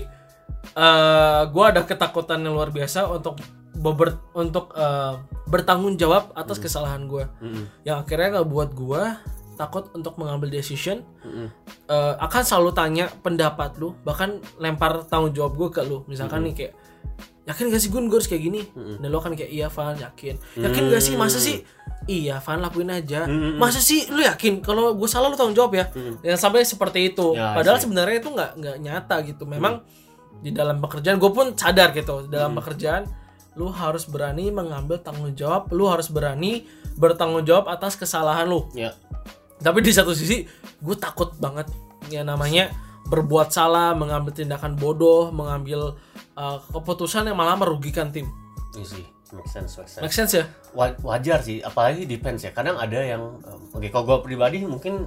uh, gue ada ketakutan yang luar biasa untuk beber, untuk uh, bertanggung jawab atas mm-hmm. kesalahan gue. Mm-hmm. Yang akhirnya nggak buat gue takut untuk mengambil decision. Mm-hmm. uh, akan selalu tanya pendapat lu, bahkan lempar tanggung jawab gue ke lu. Misalkan mm-hmm. nih kayak, yakin gak sih Gun, gue harus kayak gini? Mm-hmm. Dan lo kan kayak, iya Van, yakin. Yakin mm-hmm. gak sih? Masa sih? Iya Van, lakuin aja. Mm-hmm. Masa sih lu yakin? Kalau gue salah lu tanggung jawab ya? Mm-hmm. Yang sampai seperti itu. Ya, padahal sebenarnya itu gak, gak nyata gitu. Memang mm-hmm. di dalam pekerjaan, gue pun sadar gitu. Dalam mm-hmm. pekerjaan, lu harus berani mengambil tanggung jawab. Lu harus berani bertanggung jawab atas kesalahan lu. Yeah. Tapi di satu sisi, gue takut banget. Ya namanya berbuat salah, mengambil tindakan bodoh, mengambil uh, keputusan yang malah merugikan tim. Iya sih, make sense, make sense. Make sense ya? Wajar sih, apalagi depends ya. Kadang ada yang, um, oke okay, kalau gue pribadi mungkin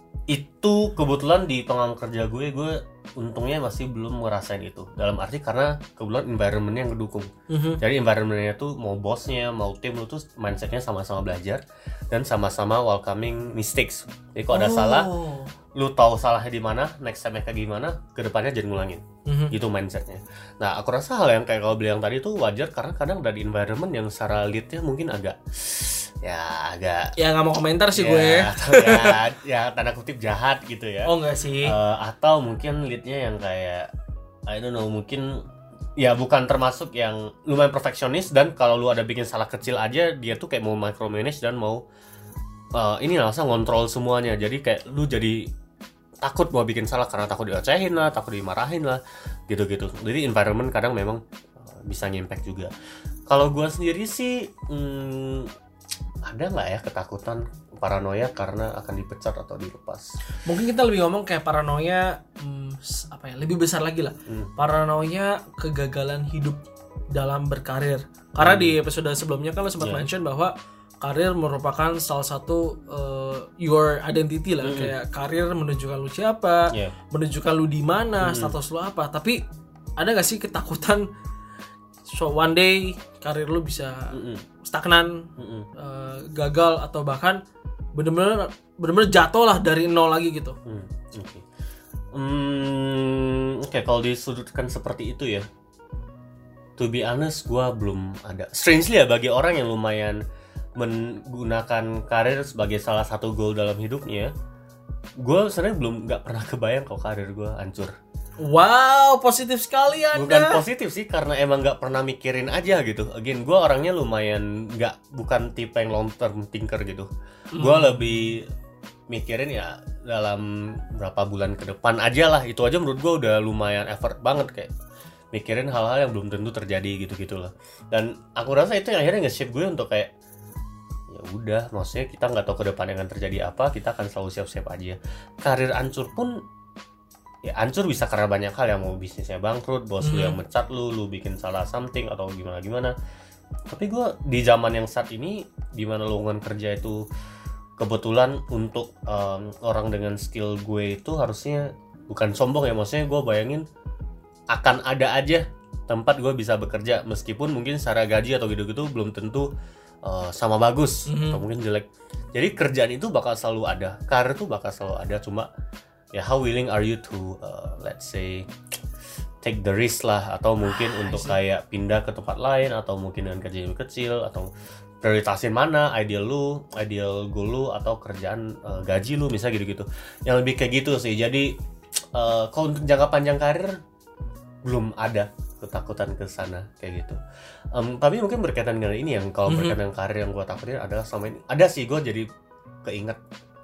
itu kebetulan di pengalaman kerja gue, gue untungnya masih belum ngerasain itu. Dalam arti karena kebetulan environment-nya yang ngedukung. Mm-hmm. Jadi environment-nya tuh mau bosnya, mau tim lu tuh mindset-nya sama-sama belajar dan sama-sama welcoming mistakes. Jadi kalau ada oh. salah, lu tahu salahnya di mana, next time kayak gimana, kedepannya jangan ngulangin. Mm-hmm. Gitu mindsetnya. Nah, aku rasa hal yang kayak kalau bilang tadi tuh wajar karena kadang dari environment yang secara lead-nya mungkin agak ya agak ya nggak mau komentar sih ya, gue atau ya, ya tanda kutip jahat gitu ya. Oh enggak sih. Uh, atau mungkin lead-nya yang kayak I don't know, mungkin ya bukan termasuk yang lumayan perfeksionis, dan kalau lu ada bikin salah kecil aja dia tuh kayak mau micromanage dan mau uh, ini langsung ngontrol semuanya. Jadi kayak lu jadi takut mau bikin salah karena takut diocehin lah, takut dimarahin lah, gitu-gitu. Jadi environment kadang memang uh, bisa nge-impact juga. Kalau gua sendiri sih hmm, ada nggak ya ketakutan paranoia karena akan dipecat atau dilepas? Mungkin kita lebih ngomong kayak paranoia hmm, apa ya, lebih besar lagi lah. Hmm. Paranoia kegagalan hidup dalam berkarir. Karena hmm. di episode sebelumnya kan lo sempat yeah. mention bahwa karir merupakan salah satu uh, your identity lah. Hmm. Kayak karir menunjukkan lu siapa, yeah. menunjukkan lu di mana, hmm. status lu apa. Tapi ada nggak sih ketakutan so one day karir lu bisa mm-mm. stagnan, mm-mm. Uh, gagal, atau bahkan benar-benar benar-benar jatuh lah dari nol lagi gitu. Mm, Oke, okay. hmm, okay, kalau disudutkan seperti itu ya, to be honest, gue belum ada. Strangely ya, bagi orang yang lumayan menggunakan karir sebagai salah satu goal dalam hidupnya, gue sebenarnya belum nggak pernah kebayang kalau karir gue hancur. Wow, positif sekali Anda. Bukan positif sih, karena emang nggak pernah mikirin aja gitu. Again, gue orangnya lumayan nggak, bukan tipe yang long term thinker gitu. Mm. Gue lebih mikirin ya dalam berapa bulan ke depan aja lah. Itu aja menurut gue udah lumayan effort banget, kayak mikirin hal-hal yang belum tentu terjadi gitu-gitu lah. Dan aku rasa itu yang akhirnya nge-shape gue untuk kayak ya udah, maksudnya kita nggak tahu ke depan yang akan terjadi apa, kita akan selalu siap-siap aja. Karir hancur pun ya hancur bisa karena banyak hal, yang mau bisnisnya bangkrut, bos hmm. lu yang mecat lu, lu bikin salah something atau gimana-gimana. Tapi gue di zaman yang saat ini, di mana lowongan kerja itu kebetulan untuk um, orang dengan skill gue itu harusnya bukan sombong ya, maksudnya gue bayangin akan ada aja tempat gue bisa bekerja meskipun mungkin secara gaji atau gitu-gitu belum tentu uh, sama bagus mm-hmm. atau mungkin jelek. Jadi kerjaan itu bakal selalu ada, karir itu bakal selalu ada, cuma ya how willing are you to uh, let's say take the risk lah, atau mungkin ah, untuk kayak pindah ke tempat lain, atau mungkin dengan gaji yang kecil, atau prioritasin mana, ideal lu, ideal goal lu, atau kerjaan uh, gaji lu misalnya gitu-gitu. Yang lebih kayak gitu sih. Jadi uh, kalau untuk jangka panjang karir belum ada ketakutan ke sana kayak gitu. Um, tapi mungkin berkaitan dengan ini yang kalau mm-hmm. berkaitan dengan karir yang gue takutin adalah sama ini. Ada sih gue jadi keinget.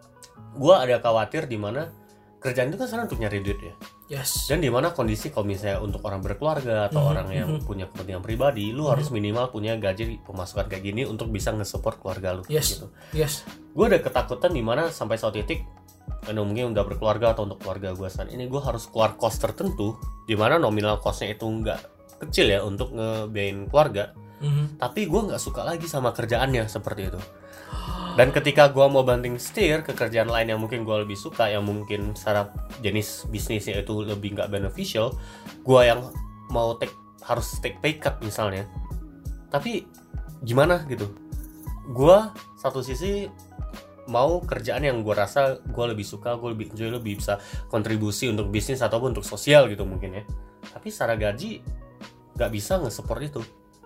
Gue ada khawatir di mana kerjaan itu kan sekarang untuk nyari duit ya. Yes. Dan di mana kondisi kalau misalnya untuk orang berkeluarga atau mm-hmm. orang yang mm-hmm. punya kepentingan pribadi, lu mm-hmm. harus minimal punya gaji pemasukan kayak gini untuk bisa nge-support keluarga lu. Yes. Gitu. Yes. Gue ada ketakutan di mana sampai suatu titik, karena mungkin udah berkeluarga atau untuk keluarga gue saat ini, gue harus keluar cost tertentu, di mana nominal costnya itu nggak kecil ya untuk ngebiayain keluarga. Mm-hmm. Tapi gue nggak suka lagi sama kerjaannya seperti itu. Dan ketika gue mau banting setir ke kerjaan lain yang mungkin gue lebih suka, yang mungkin secara jenis bisnisnya itu lebih nggak beneficial, gue yang mau take, harus take pay cut misalnya. Tapi gimana gitu? Gue satu sisi mau kerjaan yang gue rasa gue lebih suka, gue lebih enjoy, lebih bisa kontribusi untuk bisnis ataupun untuk sosial gitu mungkin ya. Tapi secara gaji nggak bisa nge-support itu.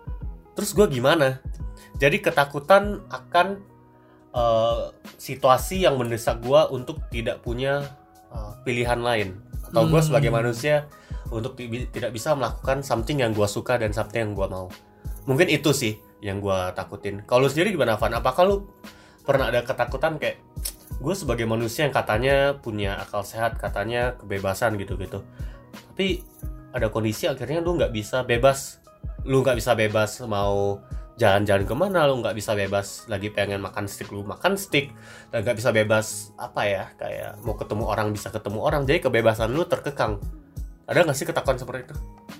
Terus gue gimana? Jadi ketakutan akan Uh, situasi yang mendesak gue untuk tidak punya uh, pilihan lain, atau gue hmm. sebagai manusia untuk t- tidak bisa melakukan something yang gue suka dan something yang gue mau. Mungkin itu sih yang gue takutin. Kalau lu sendiri gimana, Van? Apakah lu pernah ada ketakutan kayak gue sebagai manusia yang katanya punya akal sehat, katanya kebebasan gitu-gitu, tapi ada kondisi akhirnya lu nggak bisa bebas, lu nggak bisa bebas mau jalan-jalan kemana, lu nggak bisa bebas lagi pengen makan steak lu makan steak, dan nggak bisa bebas apa ya kayak mau ketemu orang bisa ketemu orang, jadi kebebasan lu terkekang. Ada nggak sih ketakutan seperti itu?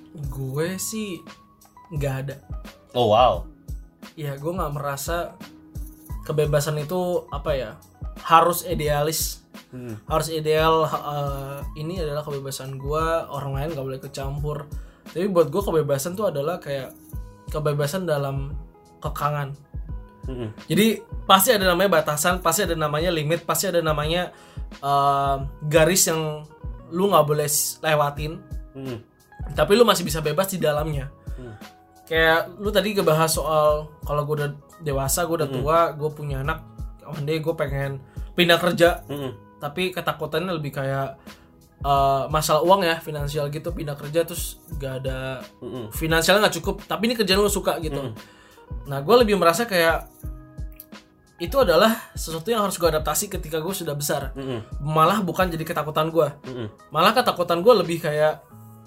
Gue sih nggak ada. Oh wow. Ya gue nggak merasa kebebasan itu apa ya harus idealis, hmm. harus ideal. Uh, ini adalah kebebasan gue, orang lain nggak boleh kecampur. Tapi buat gue kebebasan tuh adalah kayak kebebasan dalam kekangan. Mm-hmm. Jadi pasti ada namanya batasan, pasti ada namanya limit, pasti ada namanya uh, garis yang lu nggak boleh lewatin. Mm-hmm. Tapi lu masih bisa bebas di dalamnya. Mm. Kayak lu tadi ngebahas soal kalau gue udah dewasa, gue udah mm-hmm. tua, gue punya anak, one day gue pengen pindah kerja. Mm-hmm. Tapi ketakutannya lebih kayak Uh, masalah uang ya, finansial gitu, pindah kerja terus gak ada mm-hmm. finansialnya gak cukup, tapi ini kerjaan lo suka gitu. Mm-hmm. Nah gue lebih merasa kayak itu adalah sesuatu yang harus gue adaptasi ketika gue sudah besar. Mm-hmm. Malah bukan jadi ketakutan gue. Mm-hmm. Malah ketakutan gue lebih kayak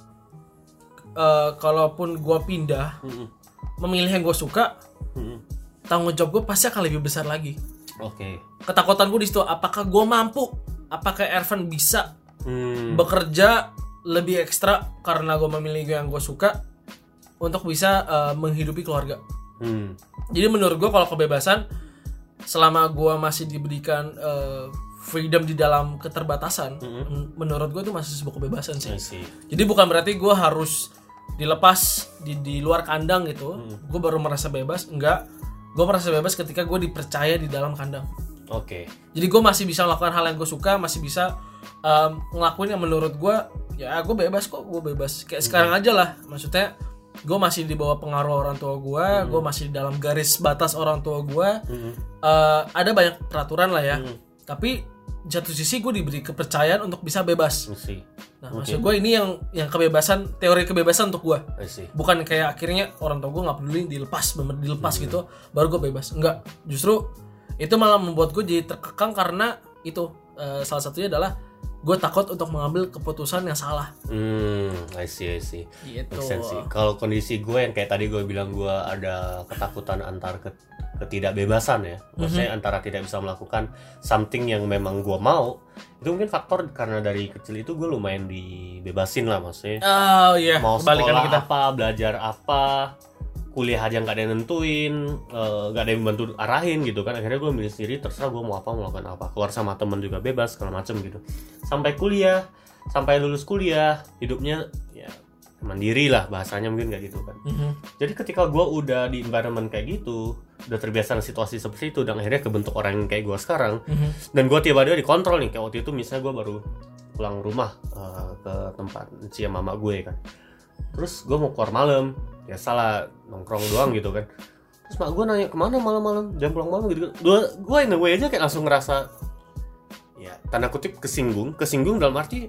uh, kalaupun gue pindah mm-hmm. memilih yang gue suka, mm-hmm. tanggung jawab gue pasti akan lebih besar lagi. Oke. Okay. Ketakutan gue di situ, apakah gue mampu, apakah Ervan bisa Hmm. bekerja lebih ekstra karena gue memilih yang gue suka untuk bisa uh, menghidupi keluarga. Hmm. Jadi menurut gue kalau kebebasan, selama gue masih diberikan uh, freedom di dalam keterbatasan, hmm. menurut gue itu masih sebuah kebebasan sih. Jadi bukan berarti gue harus dilepas di di luar kandang gitu. Hmm. Gue baru merasa bebas, enggak. Gue merasa bebas ketika gue dipercaya di dalam kandang. Oke. Okay. Jadi gue masih bisa melakukan hal yang gue suka, masih bisa um, ngelakuin yang menurut gue ya gue bebas kok, gue bebas kayak hmm. sekarang aja lah. Maksudnya gue masih di bawah pengaruh orang tua gue, hmm. gue masih di dalam garis batas orang tua gue. Hmm. Uh, ada banyak peraturan lah ya. Hmm. Tapi jatuh sisi gue diberi kepercayaan untuk bisa bebas. Nah okay. maksud gue ini yang yang kebebasan, teori kebebasan untuk gue. Bukan kayak akhirnya orang tua gue nggak peduli, dilepas, bener dilepas hmm. gitu, baru gue bebas. Enggak, justru itu malah membuat gue jadi terkekang karena itu uh, salah satunya adalah gue takut untuk mengambil keputusan yang salah. Hmm, I see, I see. Gitu. Kalau kondisi gue yang kayak tadi gue bilang gue ada ketakutan antar ke, ketidakbebasan ya, maksudnya mm-hmm. antara tidak bisa melakukan something yang memang gue mau, itu mungkin faktor karena dari kecil itu gue lumayan dibebasin lah maksudnya. Oh iya. Yeah. Mau sekolah kita. apa, belajar apa. kuliah aja nggak ada yang nentuin, nggak uh, ada yang bantu arahin gitu kan. Akhirnya gue milih sendiri, terserah gue mau apa, mau melakukan apa, keluar sama temen juga bebas segala macem gitu. Sampai kuliah, sampai lulus kuliah, hidupnya ya mandiri lah bahasanya mungkin kayak gitu kan. Mm-hmm. Jadi ketika gue udah di environment kayak gitu, udah terbiasa dengan situasi seperti itu, dan akhirnya kebentuk orang yang kayak gue sekarang. Mm-hmm. Dan gue tiba-tiba dikontrol nih, kayak waktu itu misalnya gue baru pulang rumah uh, ke tempat cia mama gue kan. Terus gue mau keluar malam, ya salah nongkrong doang gitu kan. Terus mak gue nanya kemana malam-malam, jam pulang malam gitu. Gue gue in a way aja kayak langsung ngerasa ya tanda kutip kesinggung, kesinggung dalam arti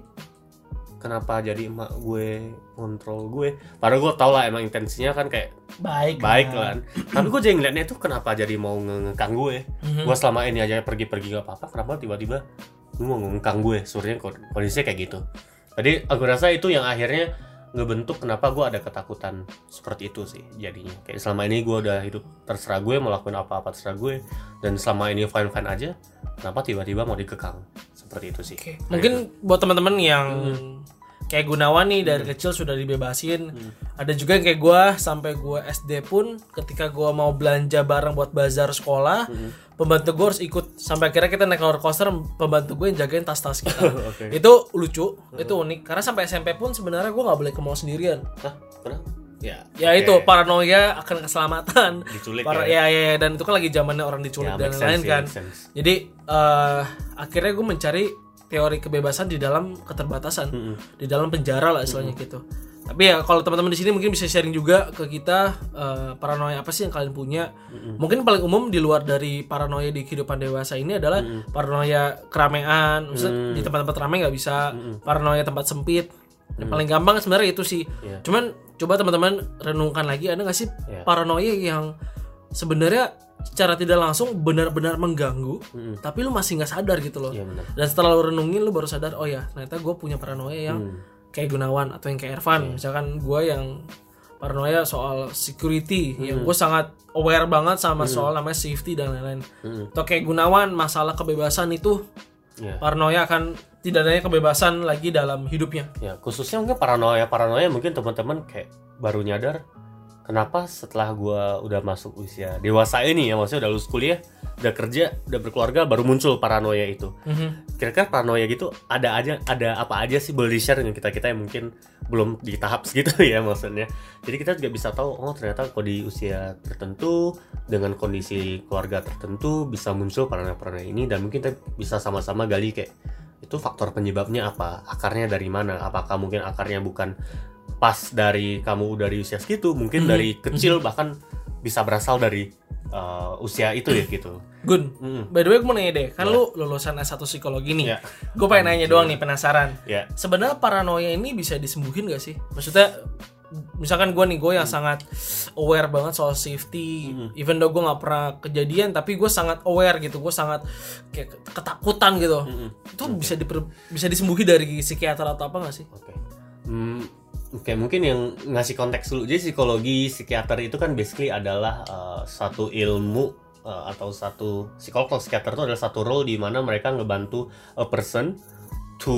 kenapa jadi emak gue kontrol gue. Padahal gue tau lah emang intensinya kan kayak baik, baik kan. Tapi gue jadi ngeliatnya itu kenapa jadi mau ngekang gue. Mm-hmm. Gue selama ini aja pergi-pergi gak apa-apa, kenapa tiba-tiba lu mau ngekang gue. Sebenarnya kondisinya kayak gitu. Jadi aku rasa itu yang akhirnya ngebentuk kenapa gue ada ketakutan seperti itu sih jadinya. Kayak selama ini gue udah hidup terserah gue, mau lakuin apa-apa terserah gue, dan selama ini fine-fine aja, kenapa tiba-tiba mau dikekang seperti itu sih. Okay. Mungkin itu. Buat teman-teman yang hmm. kayak Gunawan nih dari hmm. kecil sudah dibebasin, hmm. ada juga yang kayak gue sampai gue S D pun ketika gue mau belanja barang buat bazar sekolah, hmm. pembantu gue harus ikut sampai akhirnya kita naik roller coaster, pembantu gue yang jagain tas-tas kita. Okay. Itu lucu, hmm. itu unik karena sampai S M P pun sebenarnya gue nggak boleh ke mall sendirian. Hah? Kenapa? Ya, ya okay. Itu paranoia akan keselamatan. Diculik Para, ya. Ya, ya, dan itu kan lagi zamannya orang diculik ya, dan lain-lain kan. Jadi uh, akhirnya gue mencari teori kebebasan di dalam keterbatasan, mm-hmm. di dalam penjara lah istilahnya mm-hmm. gitu. Tapi ya kalau teman-teman di sini mungkin bisa sharing juga ke kita uh, paranoia apa sih yang kalian punya. Mm-hmm. Mungkin paling umum di luar dari paranoia di kehidupan dewasa ini adalah mm-hmm. paranoia keramaian, maksudnya mm-hmm. di tempat-tempat ramai nggak bisa, mm-hmm. paranoia tempat sempit. Mm-hmm. Yang paling gampang sebenarnya itu sih. Yeah. Cuman coba teman-teman renungkan lagi, ada nggak sih yeah. paranoia yang sebenarnya secara tidak langsung benar-benar mengganggu, mm. tapi lu masih nggak sadar gitu loh. Yeah, dan setelah lu renungin lu baru sadar, oh ya ternyata gue punya paranoia yang mm. kayak Gunawan atau yang kayak Ervan. Yeah. Misalkan gue yang paranoia soal security, mm. yang gue sangat aware banget sama mm. soal namanya safety dan lain-lain. Mm. Atau kayak Gunawan masalah kebebasan itu, yeah. paranoia akan tidak adanya kebebasan lagi dalam hidupnya. Ya khususnya mungkin paranoia paranoia mungkin teman-teman kayak baru nyadar. Kenapa setelah gue udah masuk usia dewasa ini ya, maksudnya udah lulus kuliah, udah kerja, udah berkeluarga, baru muncul paranoia itu. Mm-hmm. Kira-kira paranoia gitu ada aja, ada apa aja sih, boleh di-share dengan kita-kita yang mungkin belum di tahap segitu ya maksudnya. Jadi kita juga bisa tahu, oh ternyata kalau di usia tertentu, dengan kondisi keluarga tertentu, bisa muncul paranoia-paranoia ini, dan mungkin kita bisa sama-sama gali kayak, itu faktor penyebabnya apa, akarnya dari mana, apakah mungkin akarnya bukan pas dari kamu dari usia segitu, mungkin mm-hmm. dari kecil bahkan bisa berasal dari uh, usia itu ya gitu. Gun, mm-hmm. by the way gue mau nanya deh, kan yeah. lu lulusan S satu psikologi nih, yeah. gue pengen nanya doang nih, penasaran. Yeah. Sebenarnya paranoia ini bisa disembuhin gak sih? Maksudnya, misalkan gue nih, gue yang mm. sangat aware banget soal safety, mm-hmm. even though gue gak pernah kejadian, tapi gue sangat aware gitu, gue sangat kayak ketakutan gitu. Mm-hmm. Itu okay. bisa diper, bisa disembuhi dari psikiater atau apa gak sih? Oke. Okay. Hmm. Oke, okay, mungkin yang ngasih konteks dulu. Jadi psikologi, psikiater itu kan basically adalah uh, satu ilmu uh, atau satu psikolog atau psikiater itu adalah satu role di mana mereka ngebantu a person to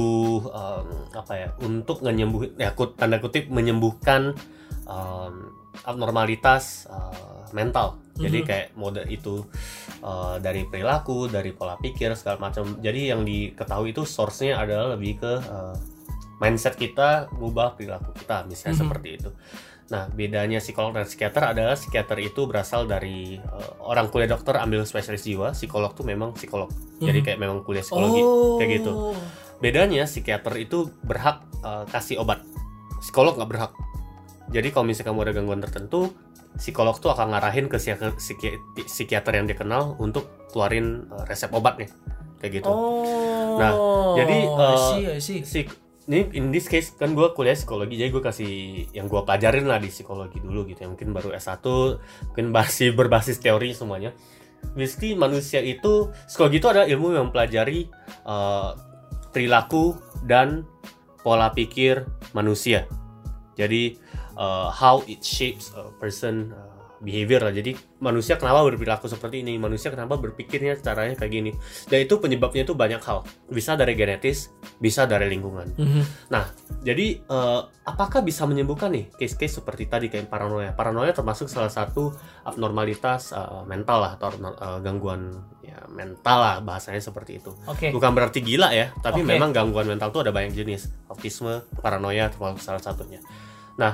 um, apa ya, untuk menyembuhin, ya tanda kutip menyembuhkan um, abnormalitas uh, mental. Mm-hmm. Jadi kayak mode itu uh, dari perilaku, dari pola pikir segala macam. Jadi yang diketahui itu source-nya adalah lebih ke uh, mindset kita, ngubah perilaku kita, misalnya mm-hmm. seperti itu. Nah, bedanya psikolog dan psikiater adalah psikiater itu berasal dari uh, orang kuliah dokter ambil spesialis jiwa, psikolog tuh memang psikolog. Mm-hmm. Jadi kayak memang kuliah psikologi, oh. kayak gitu. Bedanya psikiater itu berhak uh, kasih obat, psikolog nggak berhak. Jadi kalau misalnya kamu ada gangguan tertentu, psikolog tuh akan ngarahin ke psikiater, psikiater yang dikenal untuk keluarin uh, resep obatnya, kayak gitu. Oh. Nah, jadi uh, I see, I see. Si, ini in this case kan gue kuliah psikologi, jadi gue kasih yang gue pelajarin lah di psikologi dulu gitu ya, mungkin baru S satu, mungkin masih berbasis teori semuanya. Basically manusia itu, psikologi itu adalah ilmu yang mempelajari uh, perilaku dan pola pikir manusia. Jadi uh, how it shapes a person uh, behavior lah. Jadi manusia kenapa berperilaku seperti ini, manusia kenapa berpikirnya caranya kayak gini. Dan itu penyebabnya itu banyak hal. Bisa dari genetis, bisa dari lingkungan. Mm-hmm. Nah, jadi uh, apakah bisa menyembuhkan nih case-case seperti tadi kayak paranoia? Paranoia termasuk salah satu abnormalitas uh, mental lah atau uh, gangguan ya mental lah bahasanya seperti itu. Okay. Bukan berarti gila ya, tapi okay. memang gangguan mental itu ada banyak jenis. Autisme, paranoia termasuk salah satunya. Nah,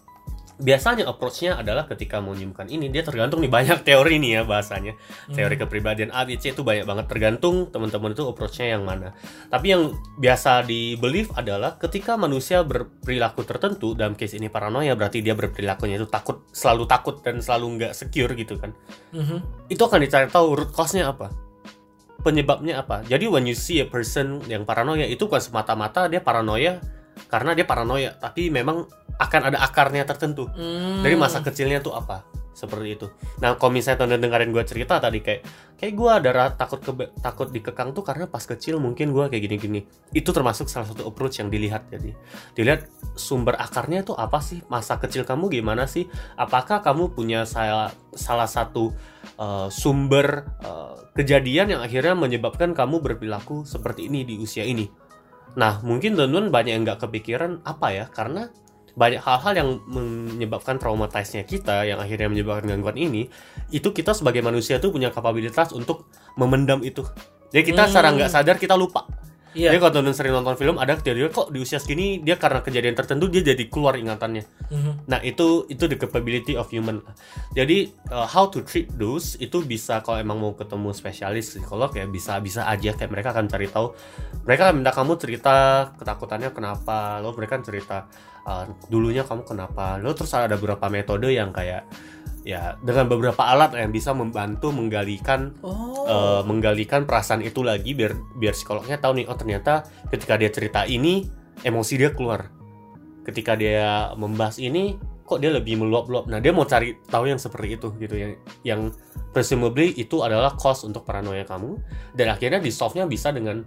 biasanya approach-nya adalah ketika mau menyembuhkan ini, dia tergantung nih banyak teori nih ya bahasanya. Teori hmm. kepribadian A, B, C itu banyak banget, tergantung teman-teman itu approach-nya yang mana. Tapi yang biasa di believe adalah ketika manusia berperilaku tertentu, dalam case ini paranoia, berarti dia berperilakunya itu takut, selalu takut dan selalu nggak secure gitu kan. Mm-hmm. Itu akan dicari tahu root cause-nya apa, penyebabnya apa. Jadi when you see a person yang paranoia, itu bukan semata-mata dia paranoia karena dia paranoia, tapi memang akan ada akarnya tertentu. Hmm. Dari masa kecilnya tuh apa, seperti itu. Nah, kalau misalnya teman dengerin gue cerita tadi kayak kayak gue ada takut ke, takut dikekang tuh karena pas kecil mungkin gue kayak gini-gini. Itu termasuk salah satu approach yang dilihat. Jadi dilihat sumber akarnya tuh apa sih, masa kecil kamu gimana sih, apakah kamu punya salah salah satu uh, sumber uh, kejadian yang akhirnya menyebabkan kamu berperilaku seperti ini di usia ini. Nah, mungkin teman-teman banyak yang nggak kepikiran apa ya, karena banyak hal-hal yang menyebabkan traumatize-nya kita, yang akhirnya menyebabkan gangguan ini, itu kita sebagai manusia tuh punya kapabilitas untuk memendam itu. Jadi kita hmm. secara nggak sadar kita lupa. Yeah. Jadi kalau teman-teman sering nonton film, ada kejadian kok di usia segini dia karena kejadian tertentu dia jadi keluar ingatannya. Mm-hmm. Nah itu itu the capability of human. Jadi uh, how to treat those itu bisa kalau emang mau ketemu spesialis psikolog ya bisa bisa aja kayak mereka akan cari tahu. Mereka akan minta kamu cerita ketakutannya kenapa, lo mereka cerita uh, dulunya kamu kenapa, lo terus ada beberapa metode yang kayak ya dengan beberapa alat yang bisa membantu menggalikan oh. uh, menggalikan perasaan itu lagi biar biar psikolognya tahu nih, oh ternyata ketika dia cerita ini emosi dia keluar, ketika dia membahas ini kok dia lebih meluap-luap. Nah dia mau cari tahu yang seperti itu gitu ya, yang presumably itu adalah cause untuk paranoia kamu, dan akhirnya di solve-nya bisa dengan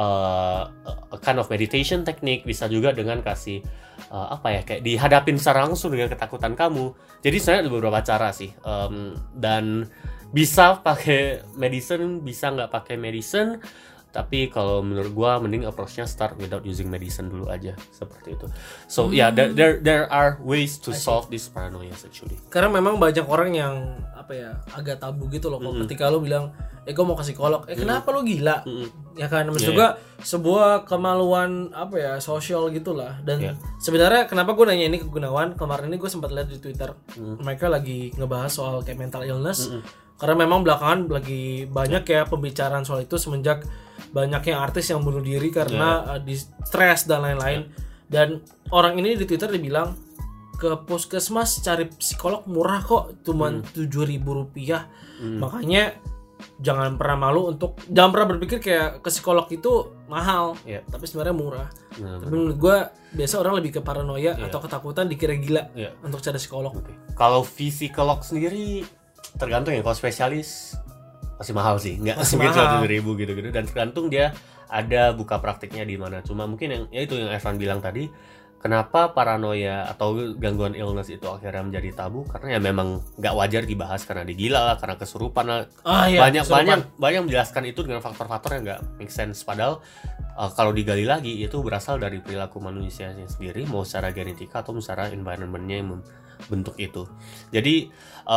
uh, a kind of meditation technique, bisa juga dengan kasih uh, apa ya kayak dihadapin secara langsung dengan ketakutan kamu. Jadi sebenarnya ada beberapa cara sih, um, dan bisa pakai medicine, bisa nggak pakai medicine. Tapi kalau menurut gua mending approach-nya start without using medicine dulu aja, seperti itu. So hmm. yeah, there, there there are ways to solve this paranoia actually. Karena memang banyak orang yang apa ya agak tabu gitu loh. Mm-hmm. Ketika lo bilang, eh gua mau ke psikolog, eh mm-hmm. kenapa lo gila? Mm-hmm. Ya kan, maksud yeah, gua yeah. sebuah kemaluan apa ya sosial gitulah. Dan yeah. sebenarnya kenapa gua nanya ini ke Gunawan, kemarin ini gua sempat lihat di Twitter, mm-hmm. mereka lagi ngebahas soal kayak mental illness. Mm-hmm. Karena memang belakangan lagi banyak ya pembicaraan soal itu semenjak banyaknya artis yang bunuh diri karena yeah. uh, di stres dan lain-lain. Yeah. Dan orang ini di Twitter dibilang ke puskesmas cari psikolog murah kok, cuma tujuh ribu rupiah. Mm. Makanya jangan pernah malu untuk jangan pernah berpikir kayak ke psikolog itu mahal, yeah. tapi sebenarnya murah. Nah, tapi menurut gue biasa orang lebih ke paranoia yeah. atau ketakutan dikira gila yeah. untuk cari psikolog. Okay. Kalau psikolog sendiri tergantung ya, kalau spesialis masih mahal sih, nggak mungkin seratus ribu gitu-gitu, dan tergantung dia ada buka praktiknya di mana. Cuma mungkin yang ya itu yang Evan bilang tadi, kenapa paranoia atau gangguan illness itu akhirnya menjadi tabu, karena ya memang nggak wajar dibahas karena digila lah, karena kesurupan lah. Ah, iya, banyak kesurupan. banyak banyak menjelaskan itu dengan faktor-faktor yang nggak make sense. Padahal uh, kalau digali lagi itu berasal dari perilaku manusianya sendiri, mau secara genetika atau secara environment-nya yang bentuk itu. Jadi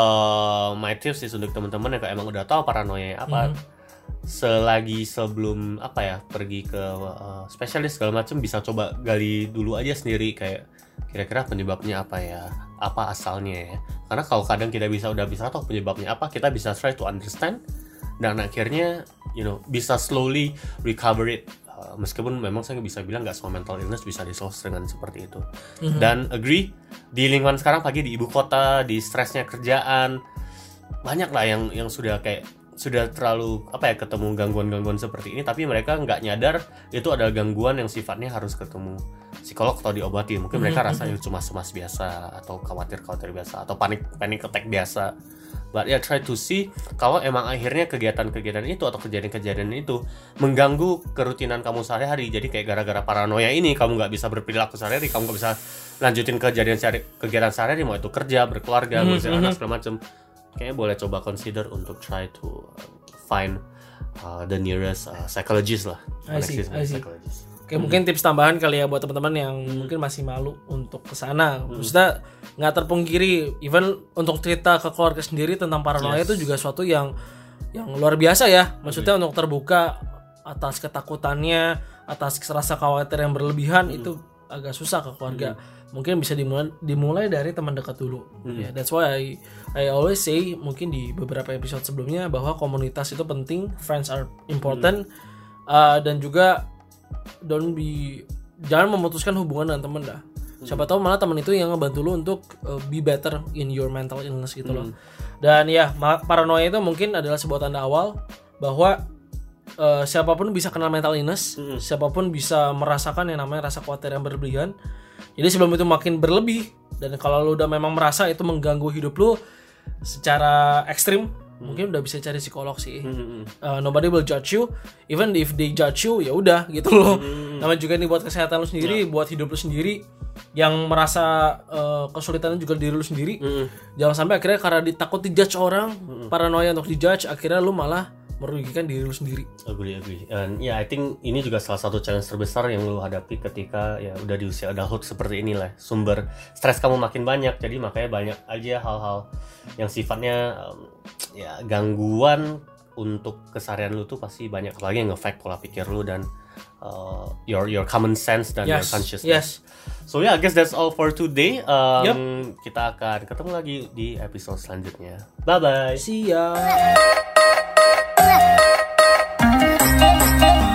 uh, my tips sih untuk teman-teman yang emang udah tahu paranoia apa, mm-hmm. selagi sebelum apa ya pergi ke uh, spesialis segala macam, bisa coba gali dulu aja sendiri kayak kira-kira penyebabnya apa ya, apa asalnya ya. Karena kalau kadang kita bisa udah bisa tahu penyebabnya apa, kita bisa try to understand, dan akhirnya you know bisa slowly recover it. Uh, meskipun memang saya bisa bilang nggak semua mental illness bisa di-solve dengan seperti itu. Mm-hmm. Dan agree, di lingkungan sekarang pagi di ibu kota, di stresnya kerjaan, banyak lah yang yang sudah kayak sudah terlalu apa ya ketemu gangguan-gangguan seperti ini, tapi mereka nggak nyadar itu adalah gangguan yang sifatnya harus ketemu psikolog atau diobati. Mungkin mereka mm-hmm. rasanya cuma cemas biasa atau khawatir-khawatir biasa atau panik panic attack biasa. But ya yeah, try to see kalau emang akhirnya kegiatan-kegiatan itu atau kejadian-kejadian itu mengganggu kerutinan kamu sehari-hari. Jadi kayak gara-gara paranoia ini kamu nggak bisa berperilaku sehari-hari, kamu nggak bisa lanjutin kejadian sehari, kegiatan sehari-hari, mau itu kerja, berkeluarga, Mm-hmm. ngurusin anak segala macam. Kayaknya boleh coba consider untuk try to find uh, the nearest uh, psychologist lah. I see, I see. Psychologist. Oke, mungkin tips tambahan kali ya buat teman-teman yang mungkin masih malu untuk kesana. Maksudnya nggak terpungkiri, even untuk cerita ke keluarga sendiri tentang paranoia Yes. itu juga suatu yang yang luar biasa ya. Maksudnya untuk terbuka atas ketakutannya, atas rasa khawatir yang berlebihan itu agak susah ke keluarga. Mungkin bisa dimulai dimulai dari teman dekat dulu. Ya, that's why I I always say mungkin di beberapa episode sebelumnya bahwa komunitas itu penting, friends are important, uh, dan juga don't be jangan memutuskan hubungan dengan teman dah. Siapa tahu malah teman itu yang ngebantu lu untuk uh, be better in your mental illness gitu loh. Dan ya, ma- paranoia itu mungkin adalah sebuah tanda awal bahwa uh, siapapun bisa kena mental illness, siapapun bisa merasakan yang namanya rasa khawatir yang berlebihan. Jadi sebelum itu makin berlebih, dan kalau lu udah memang merasa itu mengganggu hidup lu secara ekstrim, mungkin udah bisa cari psikolog sih. Uh, nobody will judge you, even if they judge you ya udah gitu loh. Namanya juga ini buat kesehatan lu sendiri, buat hidup lu sendiri. Yang merasa uh, kesulitannya juga diri lu sendiri. Jangan sampai akhirnya karena ditakut dijudge orang, paranoia untuk dijudge, akhirnya lu malah merugikan diri lu sendiri. Agree, agree. And ya, yeah, I think ini juga salah satu challenge terbesar yang lu hadapi ketika ya udah di usia adulthood seperti inilah. Sumber stres kamu makin banyak, jadi makanya banyak aja hal-hal yang sifatnya um, ya gangguan untuk keseharian lu tuh pasti banyak, apalagi yang nge-affect pola pikir lu dan uh, your your common sense dan Yes, your consciousness. yes. So yeah, I guess that's all for today. Um, Yep. Kita akan ketemu lagi di episode selanjutnya. Bye bye. See ya.